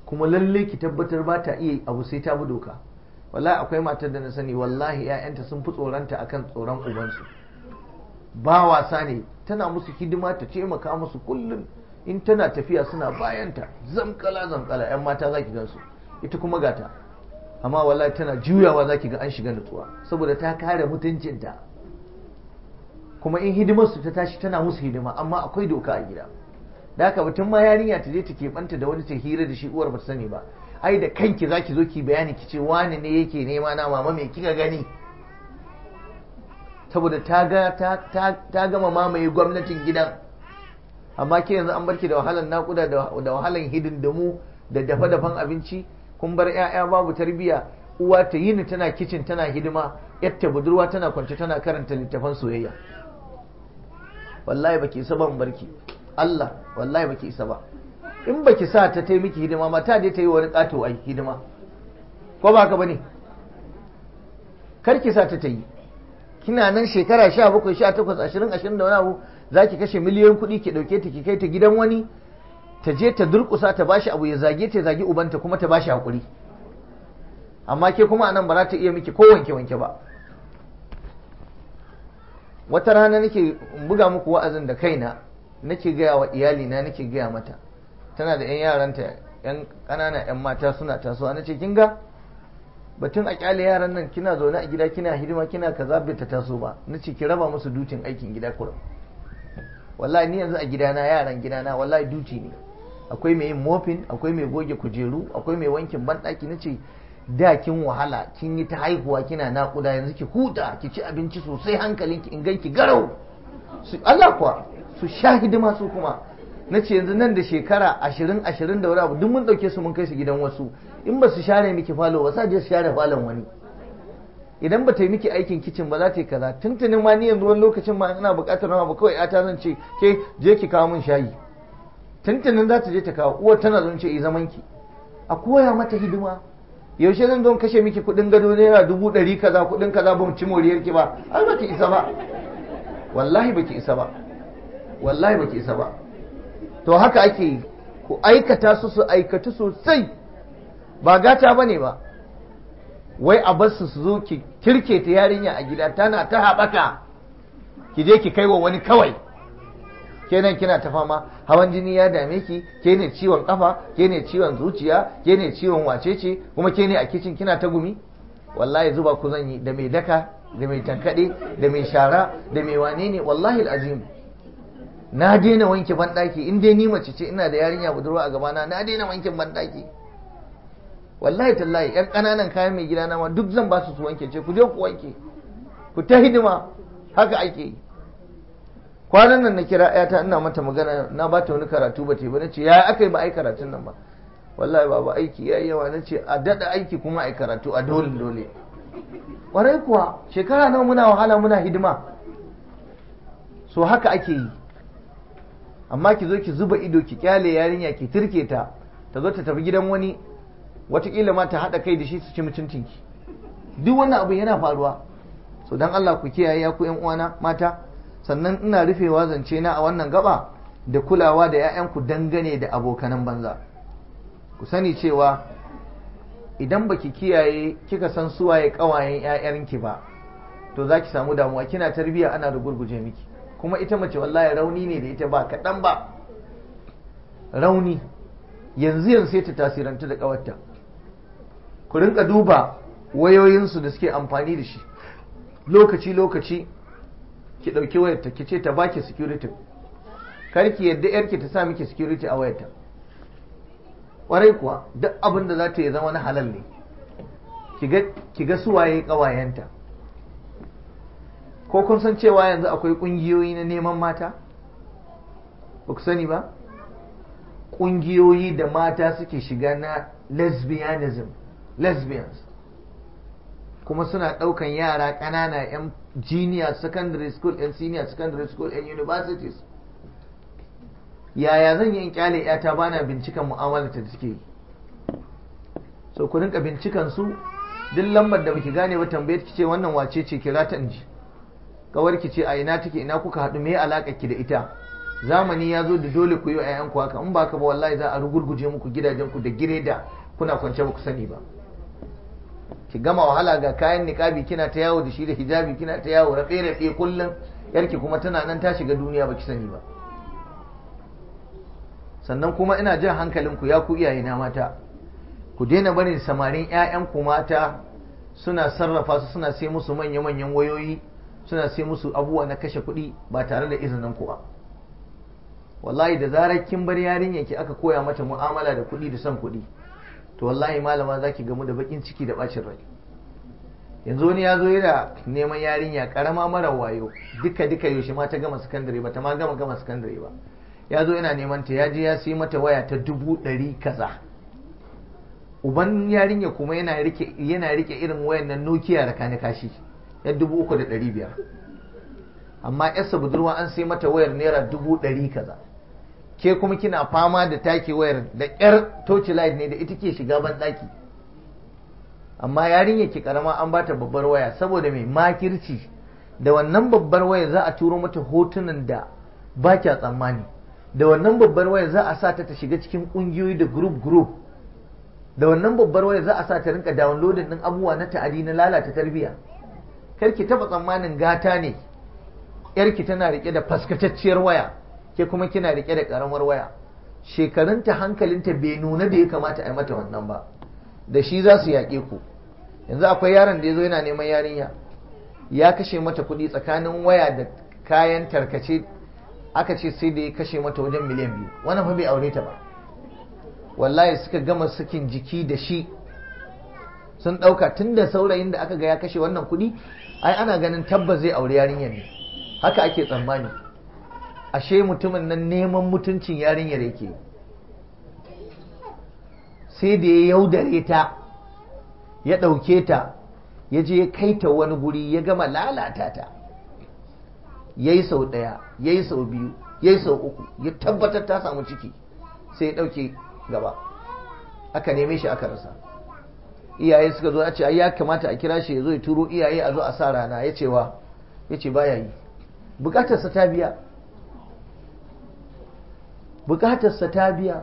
kuma lalle ki tabbatar ba ta iya abu sai ta bi doka. Wallahi akwai matar da na sani wallahi ƴaƴanta sun fi tsoronta akan tsoron ubansu, ba wasa ne, tana musu hidima ta taimaka musu kullum, in tana tafiya suna bayanta zamkala zamkala ƴan mata zaki gansu, ita kuma gata, amma wallahi tana juyawa zaki ga an shiga nutsuwa saboda ta kare mutuncinta. Kuma in hidimar su ta tashi tana musu hidima, amma akwai doka a gida. Da haka batun ma yarinya ta je ta keɓanta da wani ta hira da shi uwar ba ta sani ba, ai da kanki zaki zo ki bayani ki ce wani ne yake nema na, mama me kika gani, saboda ta ga ta gama mamaye gwamnatin gidan. Amma ke yanzu an barki da wahalan nakuda da wahalan hidindimu da dafa dafan abinci, kun bar 'ya'ya babu tarbiya. Uwa ta yini tana kicin tana hidima, yatta budurwa tana kwance tana karanta littafan soyayya. Wallahi baki isa ba mun barki, Allah wallahi baki isa ba. In baki sa ta tai miki hidima ma ta je ta yi wani kato ai hidima, ko ba ka bane? Kar ki sa ta ta yi. Kina nan shekara sha bakwai sha takwas ashirin ashirin da wani abu, za ki kashe miliyoyin kuɗi ki ɗauke ta ki kai ta gidan wani, ta je ta durƙusa ta bashi abu ya zage ta zagi ubanta kuma ta bashi haƙuri. Amma ke kuma anan ba za ta iya miki ko wanke wanke ba. Wata rana nake buga muku wa'azin da kaina, nake gaya wa iyalina, nake gaya mata, tana da 'yan yaranta 'yan ƙanana 'yan mata suna tasowa, nace kin ga batun a kyale yaran nan kina zaune a gida kina hidima kina kaza bai ta taso ba. Nace ki raba musu dutin aikin gida kurum. Wallahi ni yanzu a gidana yaran gidana wallahi duti ne, akwai mai yin mofin, akwai mai goge kujeru, akwai mai wankin banɗaki. Nace da kin wahala kin yi ta haihuwa kina naƙuda, yanzu ki huta ki ci abinci sosai hankalinki in ganki garau su Allah kuwa su sha hidima su kuma. Nace yanzu nan da shekara ashirin ashirin da wani abu duk mun ɗauke su mun kai su gidan wasu, in ba su share miki falo ba sa je su share falon wani, idan ba ta yi miki aikin kicin ba za ta yi kaza. Tuntunin ma ni yanzu wani lokacin ma ina buƙatar wani abu kawai yata zan ce ke je ki kawo min shayi, tuntunin za ta je ta kawo, uwar tana zan ce yi zaman ki, a koya mata hidima. Yaushe zan zo kashe miki kuɗin gado naira dubu ɗari kaza kuɗin kaza ba mu ci moriyar ki ba, ai ba ki isa ba, wallahi ba ki isa ba, wallahi ba ki isa ba. To haka ake yi, ku aikata su su aikatu sosai, ba gata ba ne ba. Wai a bar su su zo ki kirke ta yarinya a gida tana ta haɓaka, ki je ki kai wa wani kawai, kenan kina ta fama hawan jini ya dame ki, ke ne ciwon kafa, ke ne ciwon zuciya, ke ne ciwon wacece, kuma ke ne a kicin kina ta gumi. Wallahi zuba ku zan yi da mai daka, da mai tankaɗe, da mai shara, da mai wane ne. Wallahi al'azim na daina wanke banɗaki, in dai ni mace ce ina da yarinya budurwa a gabana na daina wanke banɗaki. Wallahi tallahi yan ƙananan kayan mai gidana ma duk zan ba su su wanke, ce ku je ku wanke, ku ta hidima. Haka ake yi. Kwanan nan na kira ayata ina mata magana, na ba ta wani karatu ba ta ba, nace yaya aka yi ba ai karatun nan ba. Wallahi baba aiki yayi yawa, nace a dada aiki kuma ai karatu a dole dole. Kwarai kuwa shekara nawa muna wahala muna hidima. So haka ake yi. Amma ki zo ki zuba ido ki kyale yarinya ki turke ta, ta zo ta tafi gidan wani, watakila ma ta haɗa kai da shi su ci mutuncinki. Duk wannan abu yana faruwa. So dan Allah ku kiyaye ya ku ƴan uwana mata. Sannan ina rufewa zance na a wannan gaba da kulawa da 'ya'yanku dangane da abokanan banza. Ku sani cewa idan baki kiyaye kika san suwaye kawayen 'ya'yanki ba, to zaki samu damuwa, kina tarbiya ana da gurguje miki. Kuma ita mace wallahi rauni ne da ita ba kaɗan ba, rauni. Yanzu yanzu sai ta tasiranta da ƙawarta. Ku rinka duba wayoyinsu da suke amfani da shi lokaci lokaci, ki ɗauki wayarta ki ce ta baki security, kar ki yadda yarki ta sa miki security a wayarta. Ƙwarai kuwa duk abin da za ta yi zama na halal ne. Ki ga suwaye ƙawayenta. Ko kun san cewa yanzu akwai ƙungiyoyi na neman mata? Ba ku sani ba? Ƙungiyoyi da mata suke shiga na lesbianism, lesbians, kuma suna ɗaukan yara ƙanana 'yan junior secondary school, 'yan senior secondary school, 'yan universities. Yaya zan yi in kyale 'yata bana binciken mu'amalarta da suke yi? So ku rinka bincikan su, duk lambar da baki gane ba tambayar ki ce wannan wace ce, kira ta inji. Kawar ki ce a ina take, ina kuka haɗu, me alaƙar ki da ita, zamani ya zo da dole ku yi wa 'ya'yanku haka, in ba ka ba wallahi za a rugurguje muku gidajenku da gireda kuna kwance ba ku sani ba. Ki gama wahala ga kayan niqabi kina ta yawo da shi da hijabi kina ta yawo rafe rafe kullum, yarki kuma tana nan ta shiga duniya baki sani ba. Sannan kuma ina jan hankalinku ya ku iyaye na mata, ku daina barin samarin 'ya'yanku mata suna sarrafa su, suna sai musu manya-manyan wayoyi, suna sai musu abubuwa na kashe kuɗi ba tare da izinin ku ba. Wallahi da zarar kin bar yarinya ki aka koya mata mu'amala da kuɗi da son kuɗi, to wallahi malama zaki gamu da bakin ciki da bacin rai. Yanzu wani ya zo yana neman yarinya karama mara wayo, duka duka yaushe ma ta gama sakandare ba ta ma gama gama sakandare ba, ya zo yana neman ta, ya je ya sai mata waya ta dubu ɗari kaza. Uban yarinya kuma yana rike yana rike irin wayan nan Nokia da kani kashi ya dubu uku da ɗari biyar, amma yarsa budurwa an sai mata wayar naira dubu ɗari kaza. Ke kuma kina fama da take wayar da ƙyar torchlight ne da ita ke shiga ban ɗaki, amma yarinya ki karama an bata babbar waya saboda mai makirci. Da wannan babbar waya za a turo mata hotunan da ba kya tsammani, da wannan babbar waya za a sa ta ta shiga cikin ƙungiyoyi da group group, da wannan babbar waya za a sa ta rinka downloading din abubuwa na ta'adi na lalata tarbiyya. Kar ki taba tsammanin gata ne yarki tana rike da faskatacciyar waya, ke kuma kina rike da karamar waya. Shekarunta hankalinta bai nuna da ya kamata a yi mata wannan ba, da shi za su yaƙe ku. Yanzu akwai yaron da ya zo yana neman yarinya, ya kashe mata kuɗi tsakanin waya da kayan tarkace, aka ce sai da ya kashe mata wajen miliyan biyu. Wannan fa bai aure ta ba. Wallahi suka gama sakin jiki da shi, sun ɗauka tun da saurayin da aka ga ya kashe wannan kuɗi, ai ana ganin tabbas zai aure yarinyar ne, haka ake tsammani. Ashe mutumin nan neman mutuncin yarinyar yake, sai da ya yaudare ta, ya ɗauke ta, ya je ya kai ta wani guri, ya gama lalata ta. Ya yi sau ɗaya, ya yi sau biyu, ya yi sau uku, ya tabbatar ta samu ciki, sai ya ɗauke gaba, aka neme shi aka rasa. Iyaye suka zo a ce ai ya kamata a kira shi ya zo ya turo iyaye a zo a sa rana, ya ce wa ya ce baya yi, bukatarsa ta biya, bukatarsa ta biya.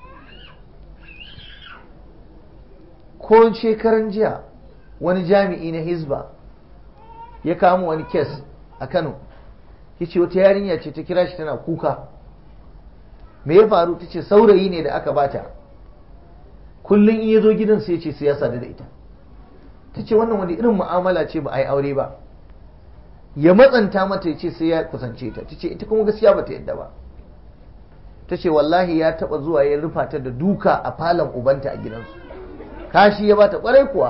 Ko shekaran jiya wani jami'i na Hizba ya kama wani kes a Kano, ya ce wata yarinya ce ta kira shi tana kuka. Me ya faru? Ta ce saurayi ne da aka bata, kullum in ya zo gidan sai ya ce siyasa da ita. Ta ce wannan wani irin mu'amala ce, ba a yi aure ba. Ya matsanta mata ya ce sai ya kusance ta. Ta ce ita kuma gaskiya ba ta yadda ba. Ta ce wallahi ya taba zuwa ya rufa ta da duka a falon ubanta a gidansu, kashi ya bata kwarai kuwa.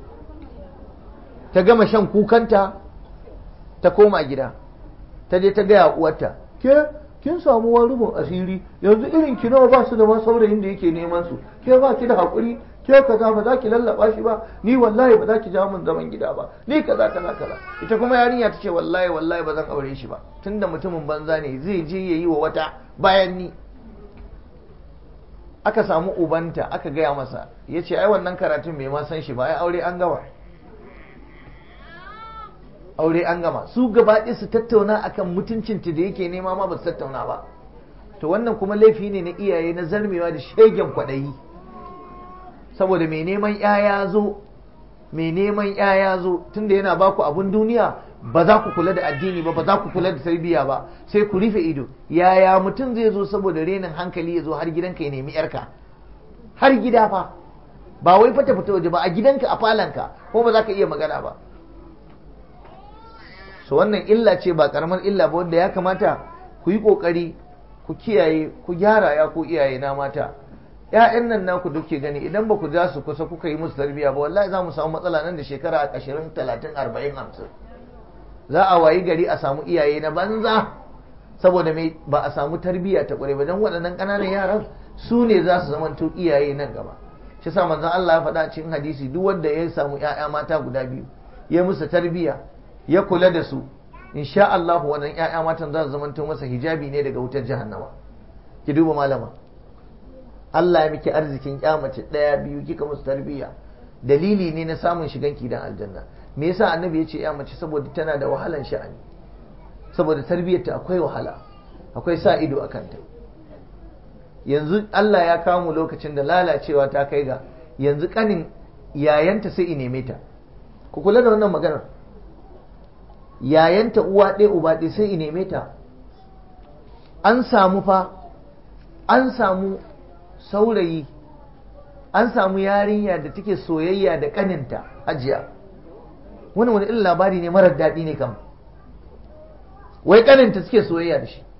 Ta gama shan kukanta ta koma gida, ta je ta gaya uwarta, ke kin samu wani rubun asiri, yanzu irin ki nawa ba su da ma saurayin da yake neman su, ke ba ki da hakuri, ke kaza ba za ki lallaba shi ba, ni wallahi ba za ki ja mun zaman gida ba, ni kaza kaza kaza. Ita kuma yarinya ta ce wallahi wallahi ba zan aure shi ba, tunda mutumin banza ne zai je yayi wa wata bayan ni. Aka samu ubanta aka gaya masa, ya ce ai wannan karatun bai ma san shi ba, ai aure an gama, aure an gama. Su gabaɗaya su tattauna akan mutuncinta da yake nema ma ba su tattauna ba. To wannan kuma laifi ne na iyaye na zarmewa da shegen kwaɗayi. Saboda mai neman ya zo, mai neman ya zo, tunda yana baku abun duniya, ba za ku kula da addini ba, ba za ku kula da tarbiyya ba, sai ku rufe ido. Yaya mutum zai zo saboda renin hankali ya zo har gidanka ya nemi yarka, har gida fa, ba wai fata fita waje ba, a gidanka a falanka, ko ba za ka iya magana ba. So wannan illa ce ba karamar illa ba, wanda ya kamata ku yi kokari ku kiyaye, ku gyara, ya ku iyaye na mata. ƴaƴan nan naku duke gani, idan ba ku ja su kusa kuka yi musu tarbiyya ba, wallahi za mu samu matsala nan da shekara ashirin talatin arba'in hamsin. Za a wayi gari a samu iyaye na banza, saboda mai ba a samu tarbiyya ta ƙware ba. Don waɗannan ƙananan yaran su ne za su zamanto iyaye nan gaba. Shi sa manzon Allah ya faɗa cikin hadisi, duk wanda ya samu ƴaƴa mata guda biyu, ya musu tarbiyya, ya kula da su, insha Allah wannan ƴaƴa matan za su zamanto masa hijabi ne daga wutar jahannama. Ki duba malama, Allah ya miki arzikin ƴa mace ɗaya biyu, kika musu tarbiyya, dalili ne na samun shigan ki dan aljanna. Me yasa annabi ya ce ƴa mace? Saboda tana da wahalan sha'ani, saboda tarbiyyarta akwai wahala. akwai sa ido a kanta. Yanzu Allah ya kawo mu lokacin da lalacewa ta kai ga yanzu kanin yayanta sai i neme ta. Ku kula da wannan maganar. Yayanta uwa ɗaya uba ɗaya sai i neme ta. An samu fa an samu saurayi, an samu yarinya da take soyayya da kaninta Hajiya. Wani wani irin labari ne marar daɗi ne kam. Wai kaninta suke soyayya da shi.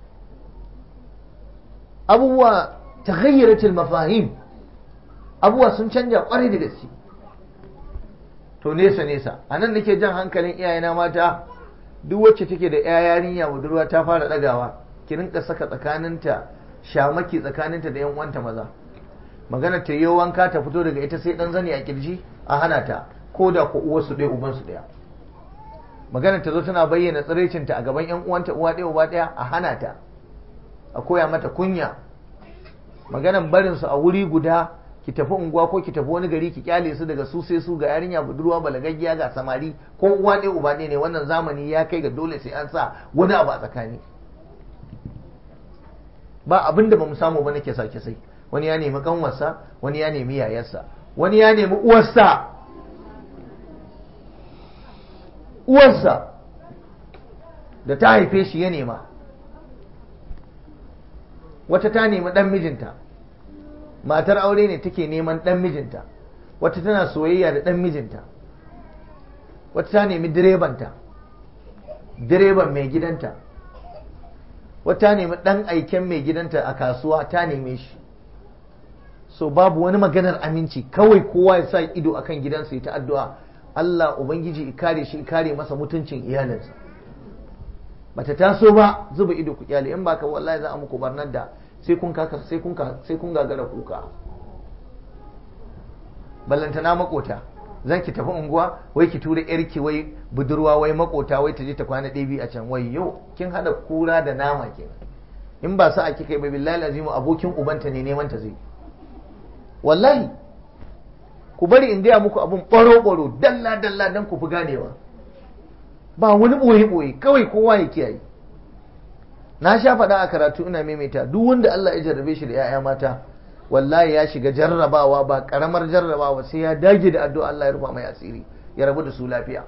Abubuwa taghayyaratul mafahim, abubuwa sun canja kwarai da gaske. To nesa nesa anan nake jan hankalin iyayena mata, duk wacce take da yarinya budurwa ta fara dagawa, ki rinka saka tsakaninta shamaki tsakaninta da yan uwanta maza. Magana ta yi wanka ta fito daga ita sai dan zani a kirji a hana ta, ko da ko uwarsu ɗaya ubansu ɗaya. Magana ta zo tana bayyana tsiraicinta a gaban yan uwanta uwa ɗaya uba ɗaya a hana ta, a koya mata kunya. Maganan barin su a wuri guda, ki tafi unguwa ko ki tafi wani gari ki kyale su daga su sai su ga yarinya budurwa balagaggiya ga samari ko uwa ɗaya uba ɗaya ne. Wannan zamani ya kai ga dole sai an sa wani abu a tsakani. Ba abin da ba mu samu ba nake sake sai. Wani ya nemi kanwarsa, wani ya nemi yayarsa, wani ya nemi uwarsa. Uwarsa da ta haife shi ya nema. Wata ta nemi ɗan mijinta, matar aure ne take neman ɗan mijinta. Wata tana soyayya da ɗan mijinta. Wata ta nemi direbanta, direban mai gidanta. Wata ta nemi ɗan aiken mai gidanta a kasuwa, ta neme shi. So babu wani maganar aminci, kawai kowa ya sa ido akan gidansa ya ta addu'a Allah Ubangiji ya kare shi, ya kare masa mutuncin iyalinsa. Bata taso ba zuba ido ku kyale, in baka wallahi za a muku barnar da sai kun kaka sai kun sai kun gagara kuka. Ballantana makota, zan ki tafi unguwa wai ki tura yarki wai budurwa wai makota wai ta je ta kwana ɗaya biyu a can, wai yau kin hada kura da nama kenan. In ba sa a kika yi ba billahi azimu abokin ubanta ne neman ta zai. Wallahi ku bari in gaya muku abun baro-baro dalla-dalla don ku fi ganewa. Ba wani ɓoye-ɓoye, kawai kowa ya kiyaye. Na sha faɗa a karatu ina maimaita, duk wanda Allah ya jarrabe shi da 'ya'ya mata, wallahi ya shiga jarrabawa, ba ƙaramar jarrabawa, sai ya dage da addu'a Allah ya rufa mai asiri, ya rabu da su lafiya.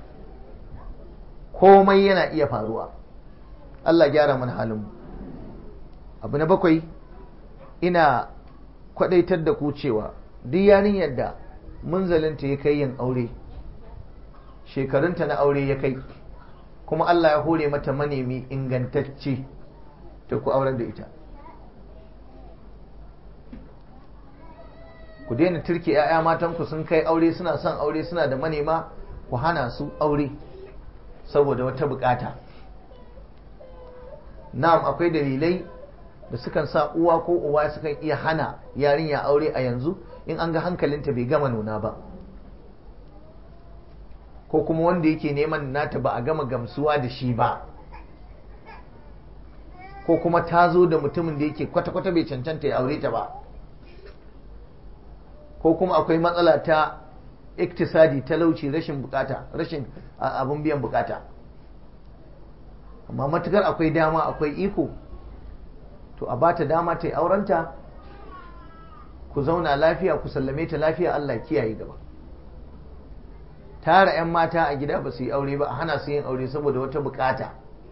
Komai yana iya faruwa. Allah gyara mana halin mu. Abu na bakwai, ina kwadaitar da ku cewa duk yarinyar da munzalinta ya kai yin aure, shekarunta na aure ya kai, kuma Allah ya hore mata manemi ingantacce, ta ku auren da ita. Ku daina turke 'ya'ya matanku sun kai aure, suna son aure, suna da manema, ku hana su aure saboda wata bukata. Na'am, akwai dalilai da sukan sa uwa ko uwa sukan iya hana yarinya aure a yanzu in an ga hankalinta bai gama nuna ba, ko kuma wanda yake neman nata ba a gama gamsuwa da shi ba, ko kuma ta zo da mutumin da yake kwata-kwata bai cancanta ya aure ta ba, ko kuma akwai matsala ta iktisadi, talauci, rashin bukata, rashin abin biyan bukata. Amma matukar akwai dama, akwai iko, to a bata dama ta yi aurenta, ku zauna lafiya, ku sallame ta lafiya, Allah kiyaye gaba. Tara 'yan mata a gida ba su yi aure ba, a hana su yin aure saboda wata bukata,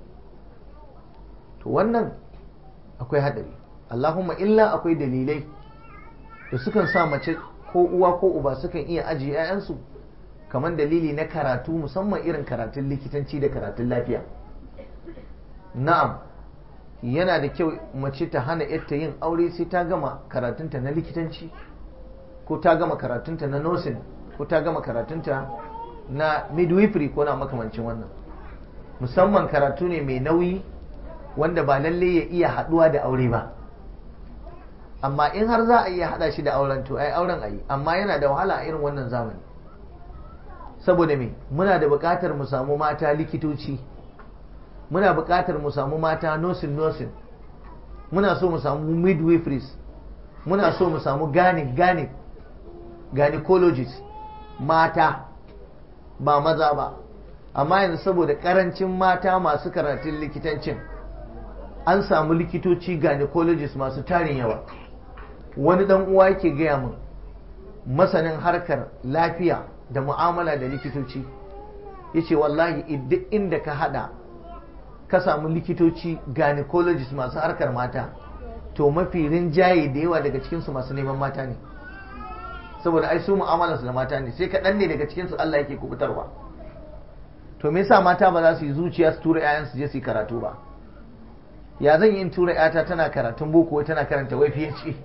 to wannan akwai hadari. Allahumma illa akwai dalilai da sukan sa mace ko uwa ko uba sukan iya ajiye 'ya'yansu, kamar dalili na karatu, musamman irin karatun likitanci da karatun lafiya. Na'am, yana da kyau mace ta hana yarta yin aure sai ta gama karatunta na likitanci, ko ta gama karatunta na nursing, ko ta gama karatunta na midwifery ko na makamancin wannan. Musamman karatu ne mai nauyi wanda ba lalle ya iya haduwa da aure ba. Amma in har za a iya hada shi da auren, to ai auren ayi, amma yana da wahala a irin wannan zamani. Saboda me? Muna da buƙatar mu samu mata likitoci, muna buƙatar mu samu mata nursing nursing, muna so mu samu midwiferys, muna so mu samu gynec gynec gynecologists, mata ba maza ba. Amma yanzu saboda karancin mata masu karatun likitancin, an samu likitoci gynecologist masu tarin yawa. Wani dan uwa yake gaya min, masanin harkar lafiya da mu'amala da likitoci, yace wallahi duk inda ka hada ka samu likitoci gynecologist masu harkar mata, to mafi rinjaye da yawa daga cikinsu masu neman mata ne, saboda ai su mu'amalarsu da mata ne, sai kaɗan ne daga cikinsu Allah yake kubutarwa. To me yasa mata ba za su yi zuciya su tura 'ya'yan su je su yi karatu ba? Ya zan yi in tura 'yata tana karatun boko tana karanta wai fiye ce,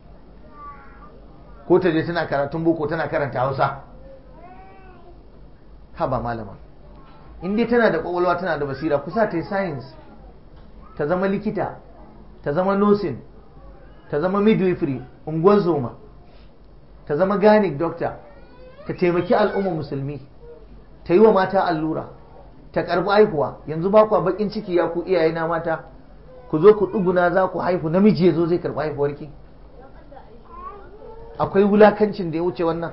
ko ta je tana karatun boko tana karanta Hausa? Haba malama, in dai tana da kwakwalwa tana da basira, kusa ta yi science, ta zama likita, ta zama nursing, ta zama midwifery, unguwar zoma, ta zama gynec doctor, ta taimaki al'ummar musulmi, ta yi wa mata allura, ta karbi haihuwa. Yanzu ba kwa bakin ciki ya ku iyaye na mata, ku zo ku tsuguna za ku haihu, namiji ya zo zai karbi haihuwarki? Akwai wulakancin da ya wuce wannan?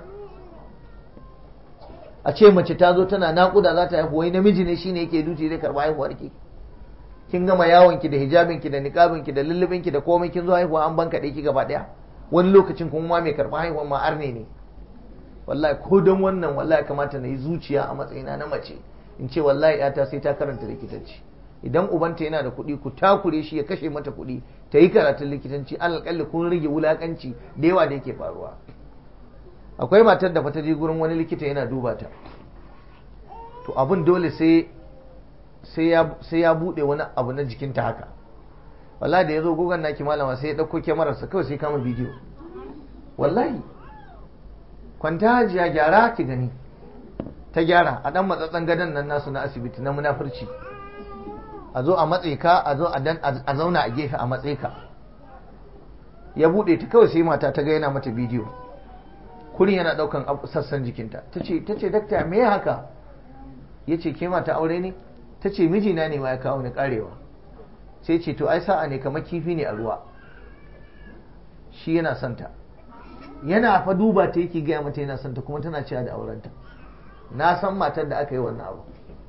A ce mace ta zo tana naƙuda za ta haihu, wai namiji ne shine yake duti zai karbi haihuwarki? Kin gama yawonki da hijabinki da niqabinki da lullubinki da komai, kin zo haihuwa an banka ki gaba daya. Wani lokacin kuma ma mai karɓar haihuwa ma arne ne. Wallahi ko don wannan wallahi kamata na yi zuciya a matsayina na mace in ce wallahi yata sai ta karanta likitanci. Idan ubanta yana da kuɗi, ku takure shi ya kashe mata kuɗi ta yi karatun likitanci, alƙalli kun rage wulakanci da yawa da yake faruwa. Akwai matar da fata je gurin wani likita yana duba ta, to abin dole sai sai ya buɗe wani abu na jikinta haka. Wallahi da ya zo gogon naki malama sai ya ɗauko kyamararsa kawai sai kama bidiyo. Wallahi kwanta hajiya gyara ki gani, ta gyara a ɗan matsatsen gadon nan nasu na asibiti na munafurci, a zo a matse ka, a zo a zauna a gefe a matse ka. Ya buɗe ta kawai sai mata ta ga yana mata bidiyo, kurin yana ɗaukan sassan jikinta. Ta ce dakta me haka? Ya ce ke mata aure ne? Ta ce mijina ne ma ya kawo ni karewa. Sai ce to ai sa'a ne, kamar kifi ne a ruwa, shi yana santa. Yana fa duba ta yake gaya mata yana santa, kuma tana cewa da aurenta. Na san matar da aka yi wannan abu.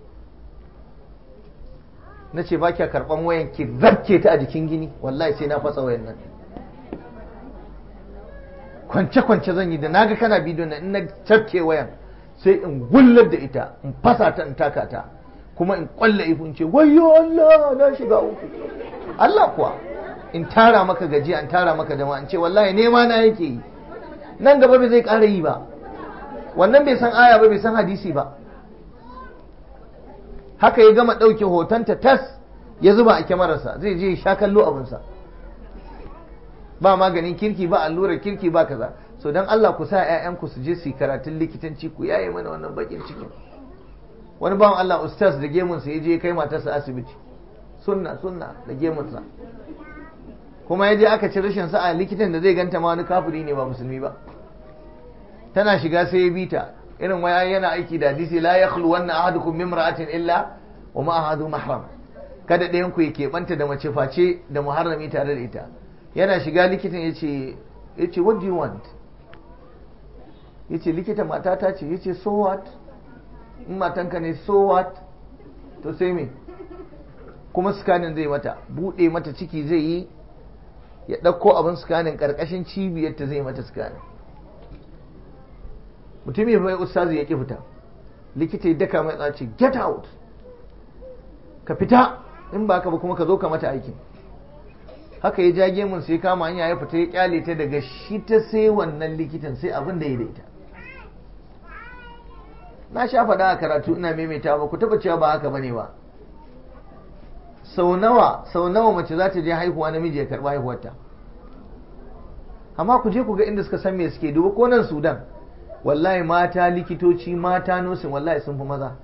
Na ce ba kya karɓan wayan ki zabke ta a jikin gini, wallahi sai na fasa wayan nan. Kwance-kwance zan yi da naga kana bidiyon nan, in na tafke wayan sai in gullar da ita, in fasa ta, in taka ta, kuma in kwalla ifin ce wayyo Allah na shiga uku. Allah kuwa in tara maka gajiya, in tara maka jama'a, in ce wallahi nema na yake yi, nan gaba bai zai ƙara yi ba. Wannan bai san aya ba, bai san hadisi ba. Haka ya gama ɗauke hotonta tas ya zuba a kyamararsa, zai je sha kallo abinsa. Ba maganin kirki, ba allurar kirki, ba kaza. So dan Allah ku sa 'ya'yanku su je su yi karatun likitanci, ku yaye mana wannan bakin cikin. Wani bawan Allah ustaz da gemunsa ya je kai matarsa asibiti, sunna sunna da gemunsa, kuma ya je aka ci rashin sa'a, likitan da zai ganta ma wani kafiri ne ba musulmi ba. Tana shiga sai ya bita, irin waya yana aiki da hadisi la yakhlu wanna ahadukum min imra'atin illa wa ma ahadu mahram, kada ɗayan ku ya keɓanta da mace face da muharrami tare da ita. Yana shiga likitan yace yace what do you want? Yace likita matata ce. Yace so what? In matanka ne so what? To sai me? Kuma scanning zai mata, bude mata ciki zai yi, ya ɗauko abin scanning ƙarƙashin cibiyar ta zai mata scanning. Mutum ya bai ustazi ya ki fita, likita ya daka mai tsaci get out, ka fita, in ba ka ba kuma ka zo ka mata aikin. Haka ya jage mun sai kama hanya ya fita, ya kyale ta daga shi ta sai wannan likitan sai abin da ya daita. Na sha faɗa a karatu ina maimaita ba ku taba cewa ba haka bane ba. Sau nawa sau nawa mace za ta je haihuwa namiji ya karɓi haihuwarta. Amma ku je ku ga inda suka san me suke. Duba ko nan Sudan, wallahi mata likitoci, mata nusin wallahi sun fi maza.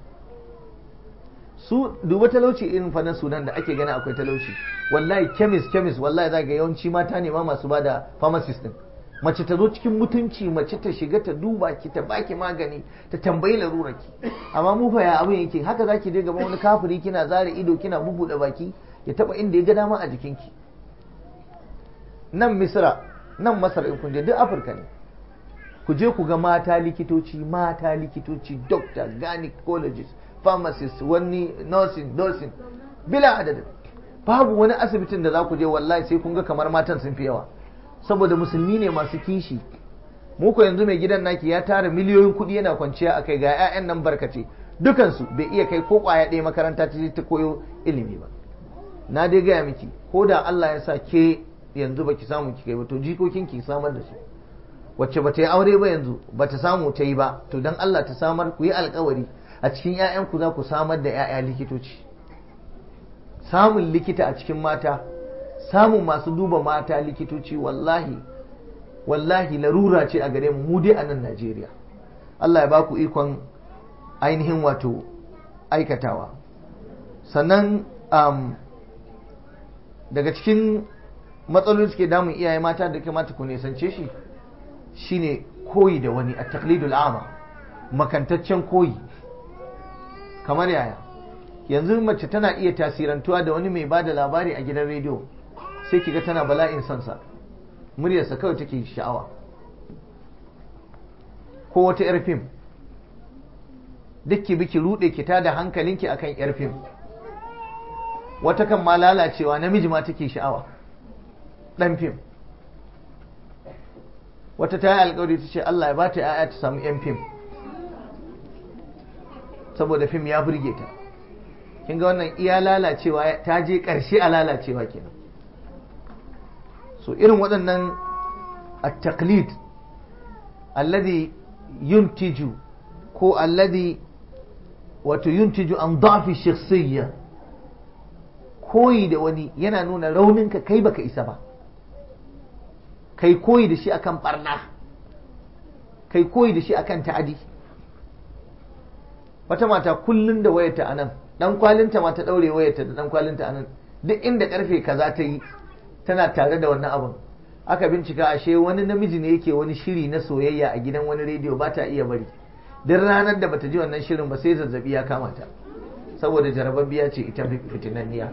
Su duba talauci irin fannin Sudan da ake gani akwai talauci, wallahi chemist chemist wallahi za ga yawanci mata ne ma masu bada pharmacist din. Mace ta zo cikin mutunci, mace ta shiga ta duba ki, ta baki magani, ta tambayi larurarki. Amma mu fa ya abin yake, haka zaki je gaban wani kafiri kina zare ido kina bubuɗe baki ya taba inda ya ga dama a jikinki. Nan Misra, nan Masar in kun je duk Afirka ne. Ku je ku ga mata likitoci, mata likitoci, doctor, gynecologist, pharmacist, wani nursing, nursing, bila adadin. babu wani asibitin da za ku je wallahi sai kun ga kamar matan sun fi yawa, saboda musulmi ne masu kishi. Muku yanzu mai gidan naki ya tara miliyoyin kuɗi yana kwanciya a kai, ga 'ya'yan nan barkace dukansu bai iya kai ko ƙwaya ɗaya makaranta ta ta koyo ilimi ba. Na dai gaya miki, ko da Allah ya sa ke yanzu baki samu ki kai ba, to jikokin ki samar da su. Wacce bata yi aure ba yanzu bata samu ta yi ba, to dan Allah ta samar, ku yi alƙawari a cikin 'ya'yanku za ku samar da 'ya'ya likitoci. Samun likita a cikin mata, samun masu duba mata likitoci, wallahi wallahi larura ce a gare mu mu dai a nan Najeriya. Allah ya ba ku ikon ainihin wato aikatawa. Sannan um, daga cikin matsaloli suke damun iyaye mata da kamata ku nisance shi shine koyi da wani, a taqlidul a'ma, makantaccen koyi. Kamar yaya? Yanzu mace tana iya tasirantuwa da wani mai bada labari a gidan rediyo, sai kiga tana bala'in sansa, muryarsa kawai take sha'awa. Ko wata yar fim, duk ki biki rude ki tada hankalinki akan yar fim. Wata kan ma lalacewa, namiji ma take sha'awa, dan fim. Wata ta yi alƙawari ta ce Allah ya ba ta 'ya'ya ta samu 'yan fim, saboda fim ya burge ta. Kin ga wannan iya lalacewa, ta je ƙarshe a lalacewa kenan. So irin waɗannan at-taqlid alladhi yuntiju ko alladhi wato yuntiju an da'fi shakhsiyya, koyi da wani yana nuna rauninka, kai baka isa ba, kai koyi da shi akan barna, kai koyi da shi akan ta'adi. Wata mata kullun da wayarta anan, dan kwalinta ma ta daure wayarta da dan kwalinta anan, duk inda karfe kaza ta yi tana tare da wannan abun. Aka bincika ashe wani namiji ne yake wani shiri na soyayya a gidan wani rediyo, ba ta iya bari. Duk ranar da bata ji wannan shirin ba sai zazzabi ya kama ta, saboda jarababbiya ce ita fitinanniya.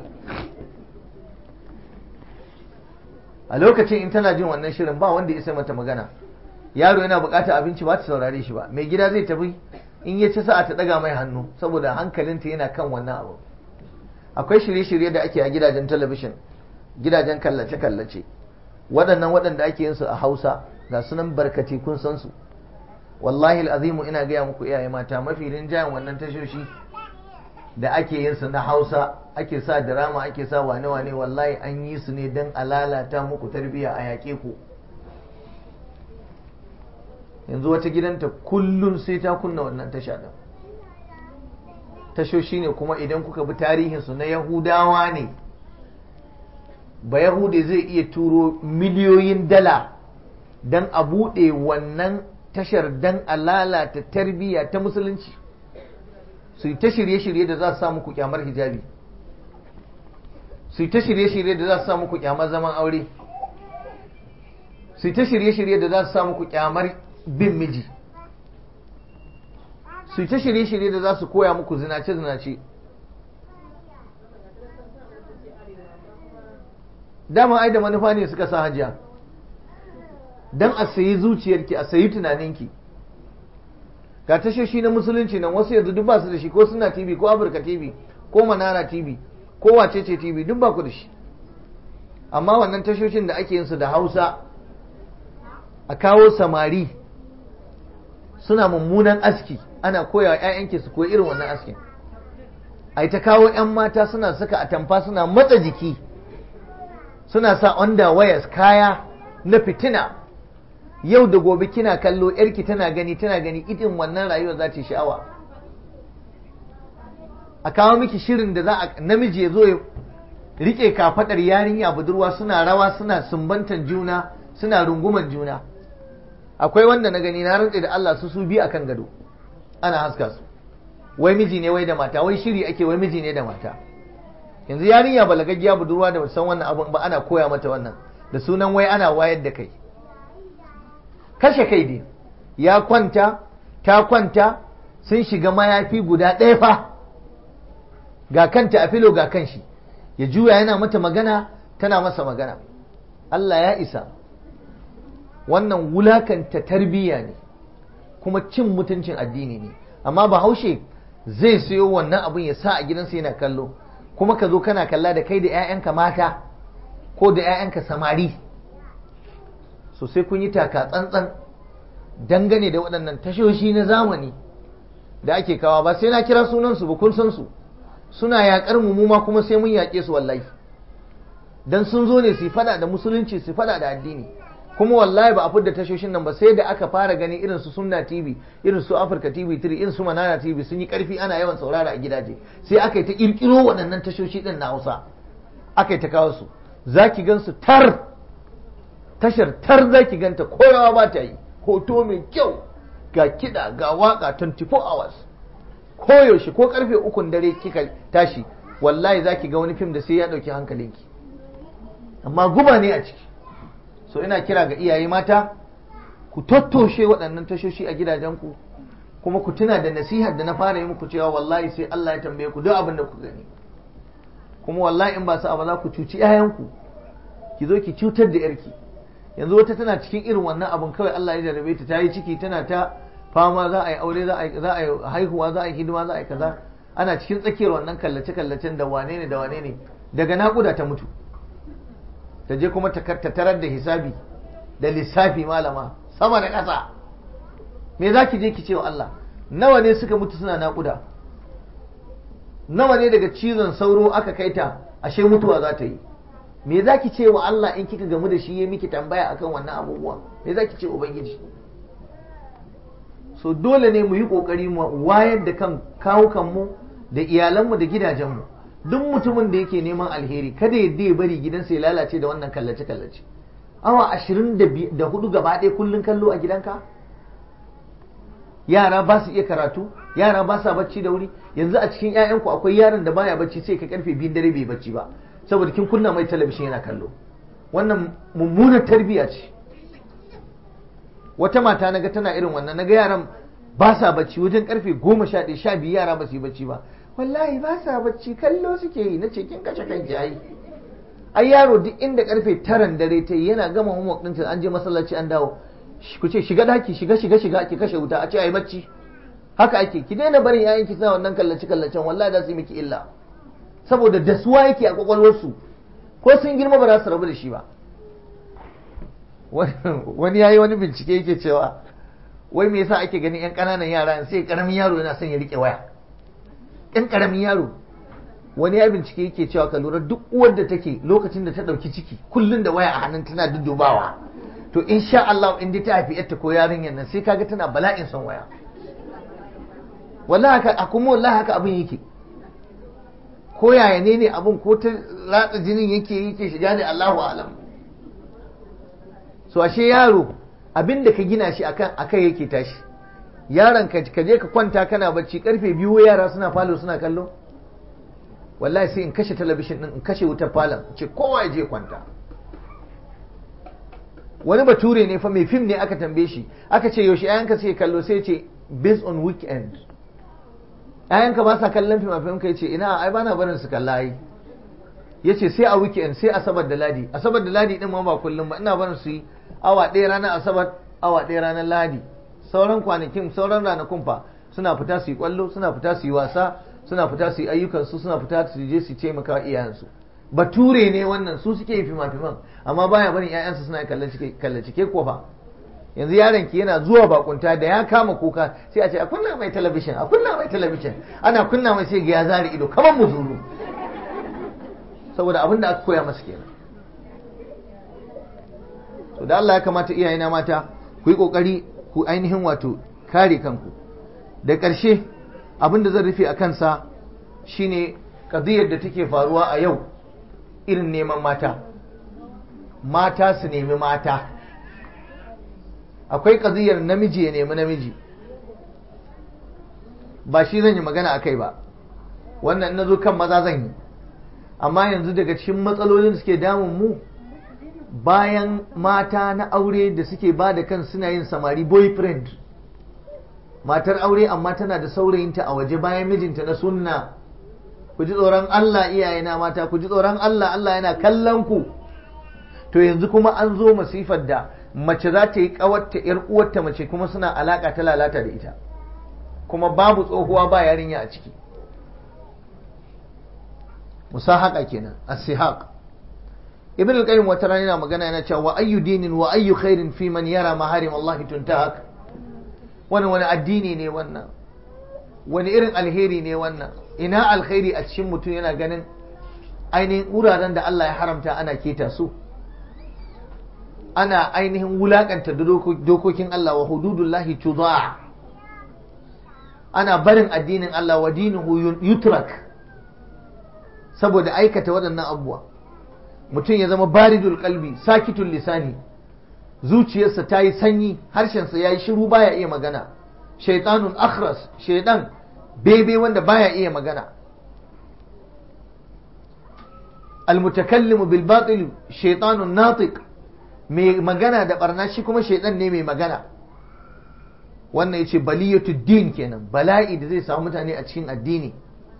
A lokacin in tana jin wannan shirin ba wanda ya sai mata magana. Yaro yana bukatar abinci ba ta saurare shi ba, mai gida zai tafi, in ya ci sa'a ta daga mai hannu, saboda hankalinta yana kan wannan abu. Akwai shirye-shirye da ake a gidajen talabishin, gidajen kallace-kallace, waɗannan waɗanda ake yin su a Hausa, ga sunan barkati kun san su. Wallahi al'azimu ina gaya muku iyaye mata, mafi rinjayen wannan tashoshi da ake yin su na Hausa, ake sa drama, ake sa wane-wane, wallahi an yi su ne don a lalata muku tarbiyya, a yaƙe ku. Yanzu wata gidanta kullum sai ta kunna wannan tasha ɗin. Tashoshi ne kuma idan kuka bi tarihinsu na Yahudawa ne. Ba Yahude zai iya turo miliyoyin dala don a buɗe wannan tashar don a lalata tarbiyya ta musulunci. Su yi ta shirye-shirye da za su sa muku kyamar hijabi, su yi ta shirye-shirye da za su sa muku kyamar zaman aure, su yi ta shirye-shirye da za su sa muku kyamar bin miji, su yi ta shirye-shirye da za su koya muku zinace-zinace. Dama ai da manufa ne suka sa hajiya, don a sayi zuciyarki, a sayi tunaninki. Ga tashoshi na musulunci nan wasu yanzu duk ba su da shi, ko Suna T V ko Afirka T V ko Manara T V ko Wacece T V, duk ba ku da shi. Amma wannan tashoshin da ake yin su da Hausa, a kawo samari suna mummunan aski, ana koya wa 'ya'yanki su koyi irin wannan askin. Ai ta kawo 'yan mata suna saka atamfa, suna matsa jiki, suna sa underwears, kaya na fitina. Yau da gobe kina kallo, yarki tana gani tana gani idin wannan rayuwa za ta sha'awa. A kawo miki shirin da za a namiji ya zo ya rike kafadar yarinya budurwa, suna rawa, suna sumbantan juna, suna runguman juna. Akwai wanda na gani na rantsa da Allah su su bi akan gado ana haska su, wai miji ne wai da mata, wai shiri ake wai miji ne da mata. Yanzu yarinya balagaggiya budurwa da san wannan abun ba ana koya mata wannan, da sunan wai ana wayar da kai. Kashe kai dai, ya kwanta ta kwanta, sun shiga mayafi guda ɗaya fa, ga kanta a filo ga kanshi, ya juya yana mata magana tana masa magana. Allah ya isa. Wannan wulakanta tarbiyya ne, kuma cin mutuncin addini ne. Amma Bahaushe zai sayo wannan abin ya sa a gidansa yana kallo. kuma ka zo kana kalla da kai da 'ya'yanka mata ko da 'ya'yanka samari. So sai kun yi taka tsantsan dangane da waɗannan tashoshi na zamani da ake kawa. Ba sai na kira sunansu ba, kun san su, suna yaƙar mu ma kuma sai mun yaƙe su wallahi, dan sun zo ne su fada da musulunci, su fada da addini. Kuma wallahi ba a fidda tashoshin nan ba sai da aka fara gani irin su Sunna T V, irin su Africa T V three, irin su Manana T V sun yi karfi, ana yawan saurara a gidaje, sai aka yi ta kirkiro waɗannan tashoshi din na Hausa, aka yi ta kawo su. Zaki gan su tar, tashar tar zaki ganta, korawa ba ta yi, hoto mai kyau, ga kiɗa ga waka twenty-four hours, koyaushe ko karfe ukun dare kika tashi wallahi zaki ga wani fim da sai ya ɗauki hankalinki, amma guba ne a ciki. So ina kira ga iyaye mata, ku tattoshe waɗannan tashoshi a gidajenku, kuma ku tuna da nasihar da na fara yi muku cewa wallahi sai Allah ya tambaye ku duk abin da ku gani. Kuma wallahi in ba su abu za ku cuci 'ya'yanku, ki zo ki cutar da 'yarki. Yanzu wata tana cikin irin wannan abun, kawai Allah ya jarabe ta, ta yi ciki, tana ta fama, za a yi aure, za a yi haihuwa, za a yi hidima, za a yi kaza, ana cikin tsakiyar wannan kallace-kallacen da wane ne da wane ne, daga naƙuda ta mutu, ta je kuma ta tarar da hisabi da lissafi malama sama da ƙasa. Me za ki je ki ce wa Allah? Nawa ne suka mutu suna naƙuda? Nawa ne daga cizon sauro aka kai ta ashe mutuwa za ta yi? Me za ki ce wa Allah in kika gamu da shi ya miki tambaya akan wannan abubuwa? Me za ki ce Ubangiji? So dole ne mu yi ƙoƙari mu wayar da kan kawukanmu da iyalanmu da gidajenmu. Duk mutumin da yake neman alheri kada ya bari gidansa ya lalace da wannan kallace-kallace. Awa ashirin da hudu gaba ɗaya kullum kallo a gidanka? Yara ba su iya karatu, yara ba sa bacci da wuri. Yanzu a cikin 'ya'yanku akwai yaron da baya bacci sai ka karfe biyun dare bai bacci ba, saboda kin kunna mai talabishin yana kallo. Wannan mummunar tarbiyya ce. Wata mata naga tana irin wannan, naga yaran ba sa bacci wajen karfe goma sha ɗaya sha biyu yara ba su yi bacci ba. Wallahi ba sa bacci, kallo suke yi. Na ce kin kashe kanki ai. Ai yaro duk inda karfe taran dare ta yi yana gama homework ɗinta, an je masallaci an dawo, ku ce shiga daki, shiga shiga shiga ki kashe wuta, a ce ai bacci. Haka ake. Ki daina barin yayin ki sa wannan kallace kallacen, wallahi za su yi miki illa. Saboda dasuwa yake a kwakwalwarsu, ko sun girma ba za su rabu da shi ba. Wani yayi wani bincike yake cewa wai me yasa ake ganin yan ƙananan yara sai karamin yaro yana son ya rike waya. Yan karamin yaro, wani ya bincike yake cewa ka lura duk uwar da take lokacin da ta dauki ciki kullun da waya a hannun tana duddubawa, to insha Allah in dai ta haifi yarta ko yarinyar nan sai kaga tana bala'in son waya. Wallahi haka, kuma wallahi haka abin yake. Ko yaya ne ne abin, ko ta ratsa jinin yake yake shiga ne, Allahu a'lam. So ashe yaro abin da ka gina shi akan akai yake tashi. Yaron ka ka je ka kwanta kana bacci karfe biyu yara suna falo suna kallo, wallahi sai in kashe talabishin din, in kashe wutar falon, ce kowa ya je kwanta. Wani bature ne fa, mai fim ne, aka tambaye shi aka ce yaushe ayanka sai kallo, sai ce based on weekend. Ayanka ba sa kallon fim a fim? Kai ce ina, ai bana barin su kalla ai. Yace sai a weekend, sai asabar da ladi. Asabar da ladi din ma ba kullum ba, ina barin su yi awa ɗaya ranar asabar, awa ɗaya ranar ladi. Sauran kwanakin, sauran ranakun fa suna fita su yi kwallo, suna fita su yi wasa, suna fita su yi ayyukansu, suna fita su je su taimaka wa iyayensu. Bature ne wannan, su suke yi fima-fiman, amma baya barin 'ya'yansu suna kallace ke ko fa. Yanzu yaron ki yana zuwa bakunta da ya kama kuka sai a ce a kunna mai talabishin, a kunna mai talabishin, ana kunna mai sai ga ya zare ido kamar muzuru, saboda abin da aka koya masa kenan. To da Allah ya kamata iyayena mata ku yi kokari ku ainihin wato kare kanku. Da ƙarshe abin da zan rufe a kansa shine qadiyar da take faruwa a yau, irin neman mata. Mata su nemi mata. Akwai qadiyar namiji ya nemi namiji, ba shi zan yi magana akai ba, wannan na zo kan maza zan yi. Amma yanzu daga cikin matsalolin da suke damun mu, bayan mata na aure da suke ba da kan suna yin samari, boyfriend, matar aure amma tana da saurayinta a waje bayan mijinta na sunna. Ku ji tsoron Allah iyayena mata, ku ji tsoron Allah, Allah yana kallon ku. To yanzu kuma an zo masifar da mace za ta yi kawarta yar uwarta mace kuma suna alaka ta lalata da ita, kuma babu tsohuwa ba yarinya a ciki. musahaka kenan as-sihaq. ibn al-qayyim wata rana yana magana yana cewa wa ayyu dinin wa ayyu khairin fi man yara maharim Allah tuntahak. wannan wani addini ne wannan, wani irin alheri ne wannan, ina alheri a cikin mutum yana ganin ainihin wuraren da Allah ya haramta ana keta su, ana ainihin wulakanta dokokin Allah, wa hududullahi tudaa, ana barin addinin Allah wa dinuhu yutrak saboda aikata waɗannan abubuwa. mutum ya zama baridul qalbi sakitul lisani, zuciyarsa ta yi sanyi, harshensa ya yi shiru, baya iya magana. shaitanun akhras, shaitan bebe wanda baya iya magana. almutakallimu bil batil shaitanun natiq, mai magana da barna shi kuma shaitan ne mai magana. wannan yace baliyatud din kenan, bala'i da zai samu mutane a cikin addini.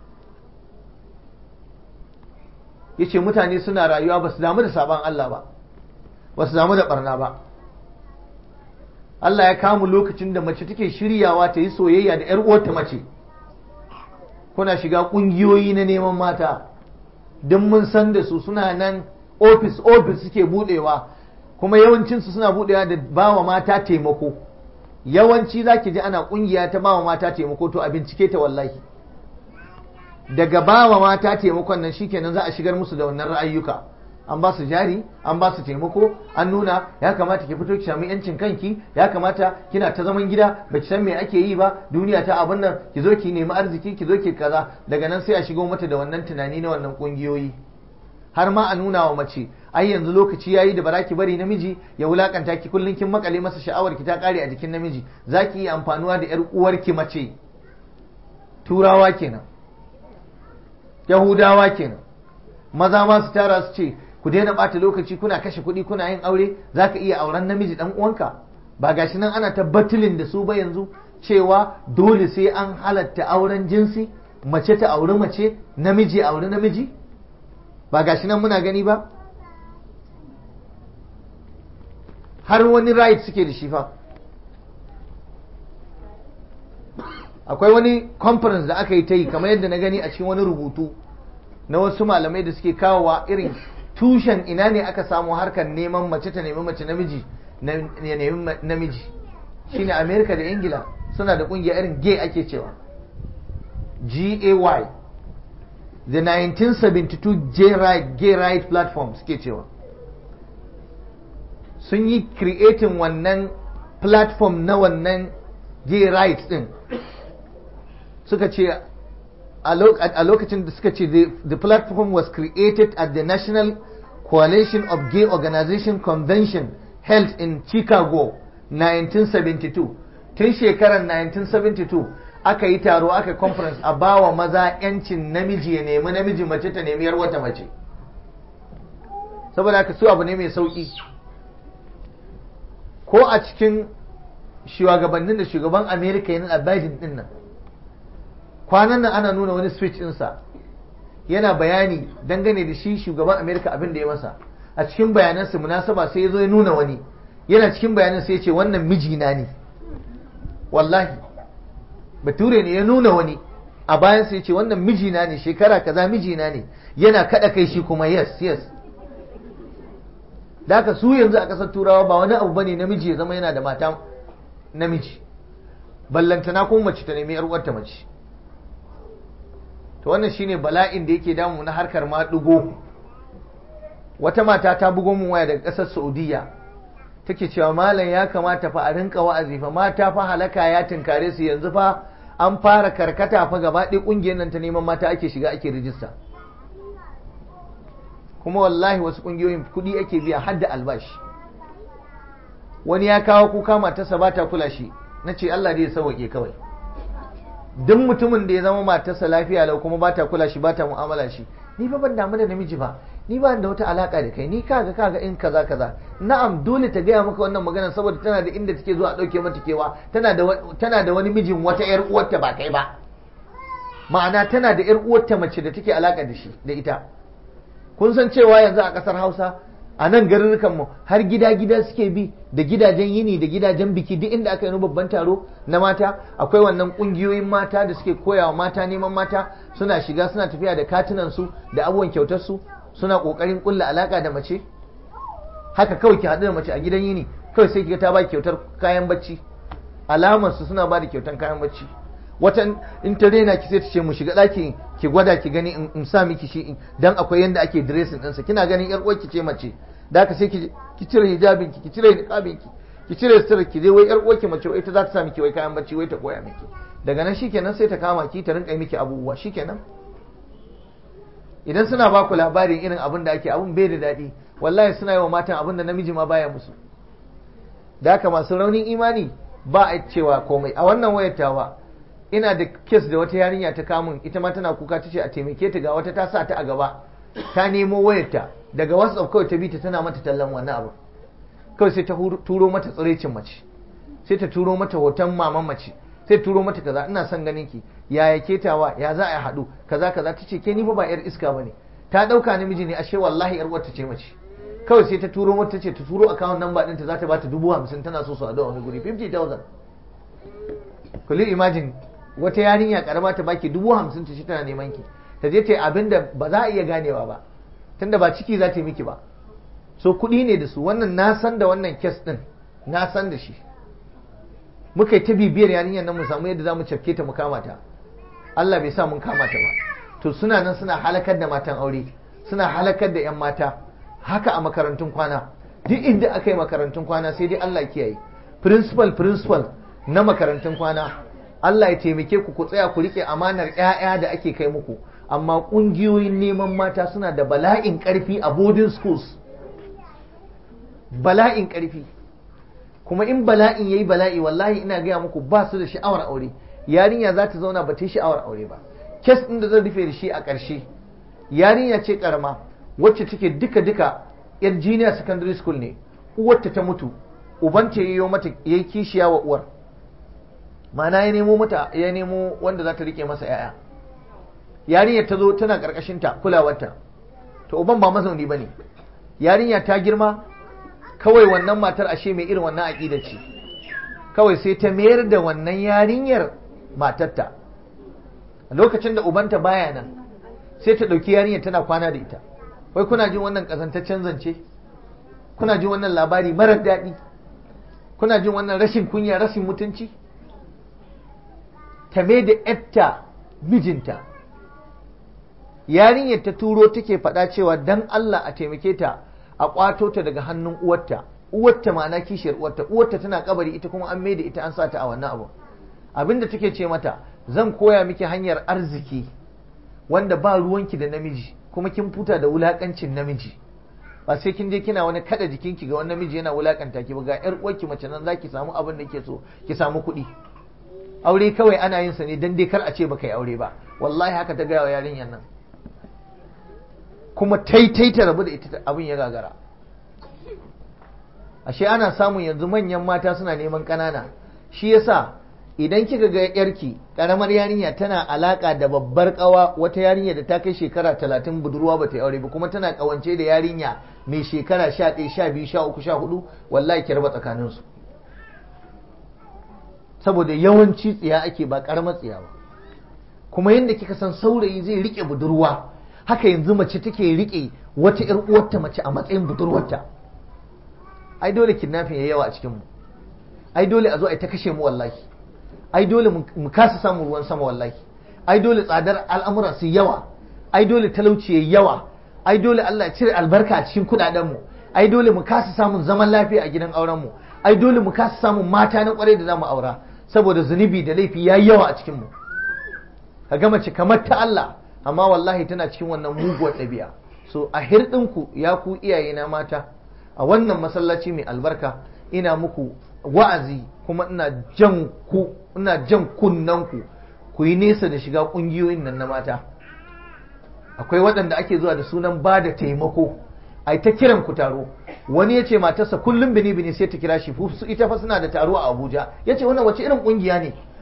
yace mutane suna rayuwa ba su damu da saban Allah ba, ba su damu da barna ba. Allah ya kamu lokacin da mace take shiryawa ta yi soyayya da ‘yar uwarta mace. Kuna shiga ƙungiyoyi na neman mata, don mun san da su suna nan ofis ofis suke budewa, kuma yawancinsu suna budewa da bawa mata taimako. Yawanci za ki ji ana ƙungiya ta bawa mata taimako, to a bincike ta wallahi. Daga bawa mata taimakon nan shikenan za a shigar musu da wannan ra'ayyuka. An ba su jari, an ba su taimako, an nuna ya kamata ki fito ki sami yancin kanki, ya kamata kina ta zaman gida ba ki san me ake yi ba, duniya ta abin nan, ki zo ki nemi arziki, ki zo ki kaza. Daga nan sai a shigo mata da wannan tunani na wannan kungiyoyi, har ma a nuna wa mace ai yanzu lokaci yayi da baraki bari namiji ya wulakanta ki, kullun kin makale masa sha'awar ki ta kare a jikin namiji, zaki yi amfanuwa da yar uwarki mace. Turawa kenan, Yahudawa kenan, maza ma su tara su ce ku daina ɓata lokaci kuna kashe kuɗi kuna yin aure, za ka iya auren namiji ɗan uwanka. Ba gashi nan ana tabbatilin da su ba yanzu cewa dole sai an halatta auren jinsi, mace ta auri mace, namiji auri namiji? Ba gashi nan muna gani ba? Har wani right suke da shi fa. Akwai wani conference da aka yi ta yi kamar yadda na gani a cikin wani rubutu na wasu malamai da suke kawowa irin tushen ina ne aka samu harkar neman mace ta nemi mace, namiji ya nemi namiji. Shine America da Ingila suna da kungiya irin gay ake cewa G A Y, the nineteen seventy-two gay right, gay right platform suke cewa. Sun yi creating wannan platform na wannan gay right din, suka ce a lokacin da suka ce the platform was created at the National Coalition of Gay Organization Convention held in Chicago nineteen seventy-two. Tun shekarar nineteen seventy-two aka yi taro, aka conference a bawa maza yancin namiji ya nemi namiji, mace ta nemi yar wata mace. Saboda haka su abu ne mai sauki. Ko a cikin shugabannin da shugaban America yana a Biden din nan, kwanan nan ana nuna wani speech ɗinsa yana bayani dangane da shi shugaban Amerika abin da ya masa. A cikin bayanansa munasaba sai ya zo ya nuna wani, yana cikin bayanan sai ya ce wannan mijina ne. Wallahi bature ne ya nuna wani a bayan sai ya ce wannan mijina ne, shekara kaza mijina ne, yana kada kai shi kuma yes yes. Da haka su yanzu a ƙasar turawa ba wani abu bane namiji ya zama yana da mata namiji, ballantana kuma mace ta nemi yar uwarta mace. To wannan shine bala'in da yake damu na harkar maɗigo. Wata mata ta bugo mun waya daga ƙasar Saudiya, take cewa malam ya kamata fa a rinka wa'azi fa, mata fa halaka ya tinkare su yanzu fa, an fara karkata fa gaba ɗaya ƙungiyar nan ta neman mata ake shiga ake rijista. Kuma wallahi wasu ƙungiyoyin kuɗi ake biya har da albashi. Wani ya kawo kuka matarsa ba ta kula shi, na ce Allah dai ya sauwaƙe kawai. Duk mutumin da ya zama matarsa lafiya lau kuma ba ta kula shi, ba ta mu'amala shi, ni fa ban damu da namiji ba, ni ba da wata alaka da kai, ni kaga kaga in kaza kaza. Na'am, dole ta gaya maka wannan magana saboda tana da inda take zuwa dauke mata kewa, tana da tana da wani mijin wata yar uwarta ba kai ba. Ma'ana tana da yar uwarta mace da take alaka da shi da ita. Kun san cewa yanzu a kasar Hausa a nan garurrukan mu har gida gida suke bi da gidajen yini da gidajen biki, duk inda aka yi babban taro na mata akwai wannan kungiyoyin mata da suke koyawa mata neman mata, suna shiga suna tafiya da katunan su da abubuwan kyautar su, suna kokarin kulla alaka da mace. Haka kawai ki haɗu da mace a gidan yini kawai sai kiga ta ba kyautar kayan bacci, alamar su suna ba da kyautar kayan bacci. Wata in ta rena ki sai ta ce mu shiga ɗaki ki gwada ki gani in sa miki shi, dan akwai yanda ake dressing ɗinsa, kina ganin yar uwarki ce mace, da haka sai ki cire hijabin ki ki cire niqabin ki ki cire sutura ki je wai yar uwarki mace wai ta za ta sa miki wai kayan bacci wai ta koya miki, daga nan shikenan sai ta kama ki ta rinka miki abubuwa shikenan. Idan suna ba ku labarin irin abin da ake, abin bai da daɗi, wallahi suna yi wa matan abin da namiji ma baya musu. Da haka masu raunin imani ba a cewa komai. A wannan wayar tawa ina da kes da wata yarinya ta kamun, ita ma tana kuka ta ce a taimake ta, ga wata ta sa ta a gaba ta nemo wayarta daga WhatsApp, kawai ta bi ta tana mata tallan wannan abu, kawai sai ta turo mata tsirecin mace, sai ta turo mata hoton maman mace, sai turo mata kaza, ina son ganin ki, ya yake tawa, ya za a haɗu kaza kaza. Ta ce ke ni fa ba yar iska bane, ta ɗauka namiji ne, ashe wallahi yar wata ce mace. Kawai sai ta turo mata, ce ta turo account number ɗinta za ta bata dubu hamsin, tana so su haɗu a wani guri, fifty thousand. Kulli imagine wata yarinya karama ta baki dubu hamsin ta shi tana neman ki, ta je ta yi abin da ba za a iya ganewa ba, tunda ba ciki za ta yi miki ba. So kuɗi ne da su. Wannan na san da wannan kes ɗin, na san da shi. Muka yi ta bibiyar yarinyar nan mu samu yadda za mu cafke ta mu kama ta. Allah bai sa mun kama ta ba. To suna nan suna halakar da matan aure, suna halakar da 'yan mata. Haka a makarantun kwana, duk inda aka yi makarantun kwana sai dai Allah kiyaye. Principal principal na makarantun kwana, Allah ya taimake ku ku tsaya ku rike amanar ƴaƴa da ake kai muku, amma ƙungiyoyin neman mata suna da bala'in ƙarfi a boarding schools, bala'in ƙarfi. Kuma in bala'in yayi bala'i, wallahi ina gaya muku ba su da sha'awar aure. Yarinya za ta zauna ba ta yi sha'awar aure ba. Kes ɗin da zan rufe da shi a ƙarshe, yarinya ce ƙarama wacce take duka duka yar junior secondary school ne, uwarta ta mutu, ubanta ya yi mata yayi kishiya wa uwar, ma'ana ya nemo mata ya nemo wanda za ta rike masa yaya. Yarinyar ta zo tana karkashin ta, kulawarta, to uban ba mazauni bane. Yarinya ta girma, kawai wannan matar ashe mai irin wannan aqida ce, kawai sai ta mayar da wannan yarinyar matarta. A lokacin da ubanta baya nan, sai ta dauki yarinyar tana kwana da ita. Wai kuna jin wannan kazantaccen zance? Kuna jin wannan labari marar daɗi? Kuna jin wannan rashin kunya, rashin mutunci? Ta mai da ƴatta mijinta. Yarinyar ta turo take faɗa cewa dan Allah a taimake ta a ƙwato ta daga hannun uwarta. Uwarta ma'ana kishiyar uwarta. Uwarta tana kabari, ita kuma an mai da ita an sa ta a wannan abu. Abinda take ce mata, zan koya miki hanyar arziki wanda ba ruwanki da namiji, kuma kin futa da wulakancin namiji. Ba sai kin je kina wani kada jikinki ga wani namiji yana wulakanta ki ba, ga ƴar uwarki mace nan zaki samu abin da kike so, ki samu kuɗi. Aure kawai ana yin sa ne dan dai kar a ce baka yi aure ba. Wallahi haka ta gaya wa yarinyar nan. Kuma taitai ta rabu da ita, abin ya gagara. Ashe ana samun yanzu manyan mata suna neman ƙanana. Shi yasa idan kika ga yarki karamar yarinya tana alaka da babbar kawa, wata yarinya da ta kai shekara talatin budurwa ba ta yi aure ba, kuma tana kawance da yarinya mai shekara sha ɗaya, sha biyu, sha uku, sha hudu, wallahi ki raba tsakaninsu. Saboda yawanci tsiya ake, ba karamar tsiya ba. Kuma yadda kika san saurayi zai rike budurwa, haka yanzu mace take rike wata ƴar uwarta mace a matsayin budurwarta. Ai dole kidnapping yayi yawa a cikin mu. Ai dole a zo ai ta kashe mu wallahi. Ai dole mu kasa samun ruwan sama wallahi. Ai dole tsadar al'amura su yawa. Ai dole talauci yayi yawa. Ai dole Allah ya cire albarka a cikin kudaden mu. Ai dole mu kasa samun zaman lafiya a gidan auren mu. Ai dole mu kasa samun mata na kwarai da zamu aura, saboda zunubi da laifi yayi yawa a cikin mu. Kaga mace kamar ta Allah, amma wallahi tana cikin wannan muguwar ɗabi'a. So a hirɗin ku ya ku iyaye na mata, a wannan masallaci mai albarka ina muku wa'azi, kuma ina jan ku ina jan kunnan ku ku yi nesa da shiga kungiyoyin nan na mata. Akwai waɗanda ake zuwa da sunan ba da taimako, ai ta kiran ku taro. Wani ya ce matarsa kullum bini bini sai ta kira shi, ita fa suna da taro a Abuja. Ya ce wannan wace irin kungiya ne?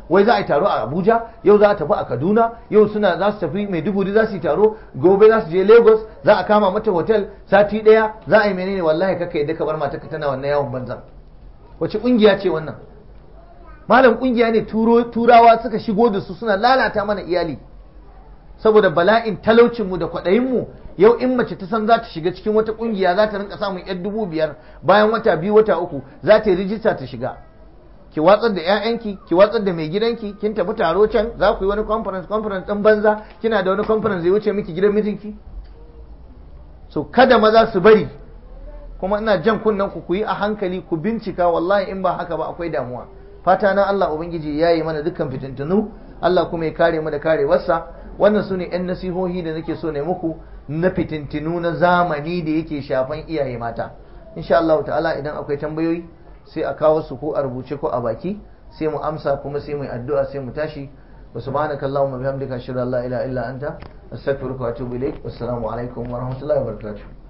wai za a yi taro a Abuja, yau za a tafi a Kaduna, yau suna za su tafi Maiduguri za su yi taro, gobe za su je Lagos, za a kama mata hotel sati ɗaya, za a yi menene. Wallahi kaka yadda ka bar mata ka tana wannan yawon banzan. Wace kungiya ce wannan? Malam kungiya ne turawa suka shigo da su suna lalata mana iyali saboda bala'in talaucinmu da kwaɗayinmu. Yau in mace ta san za ta shiga cikin wata kungiya za ta rinka samun yan dubu biyar bayan wata biyu wata uku za ta yi rijista ta shiga. Ki watsar da 'ya'yanki, ki watsar da mai gidanki, kin tafi taro can za ku yi wani conference conference ɗin banza, kina da wani conference zai wuce miki gidan mijinki. So kada maza su bari, kuma ina jan kunnen ku ku yi a hankali, ku bincika, wallahi in ba haka ba akwai damuwa. Fata na Allah ubangiji ya yi mana dukkan fitintunu, Allah kuma ya kare mu da karewarsa. Wannan su ne 'yan nasihohi da nake so ne muku na fitintinu na zamani da yake shafan iyaye mata. Insha Allah ta'ala idan akwai tambayoyi sai a kawo su ko a rubuce ko a baki, sai mu amsa kuma sai mu yi addu'a sai mu tashi. Wa subhanakallahumma bihamdika ashhadu an la ilaha illa anta astaghfiruka wa atubu ilaik. Wassalamu alaikum wa rahmatullahi wa barakatuh.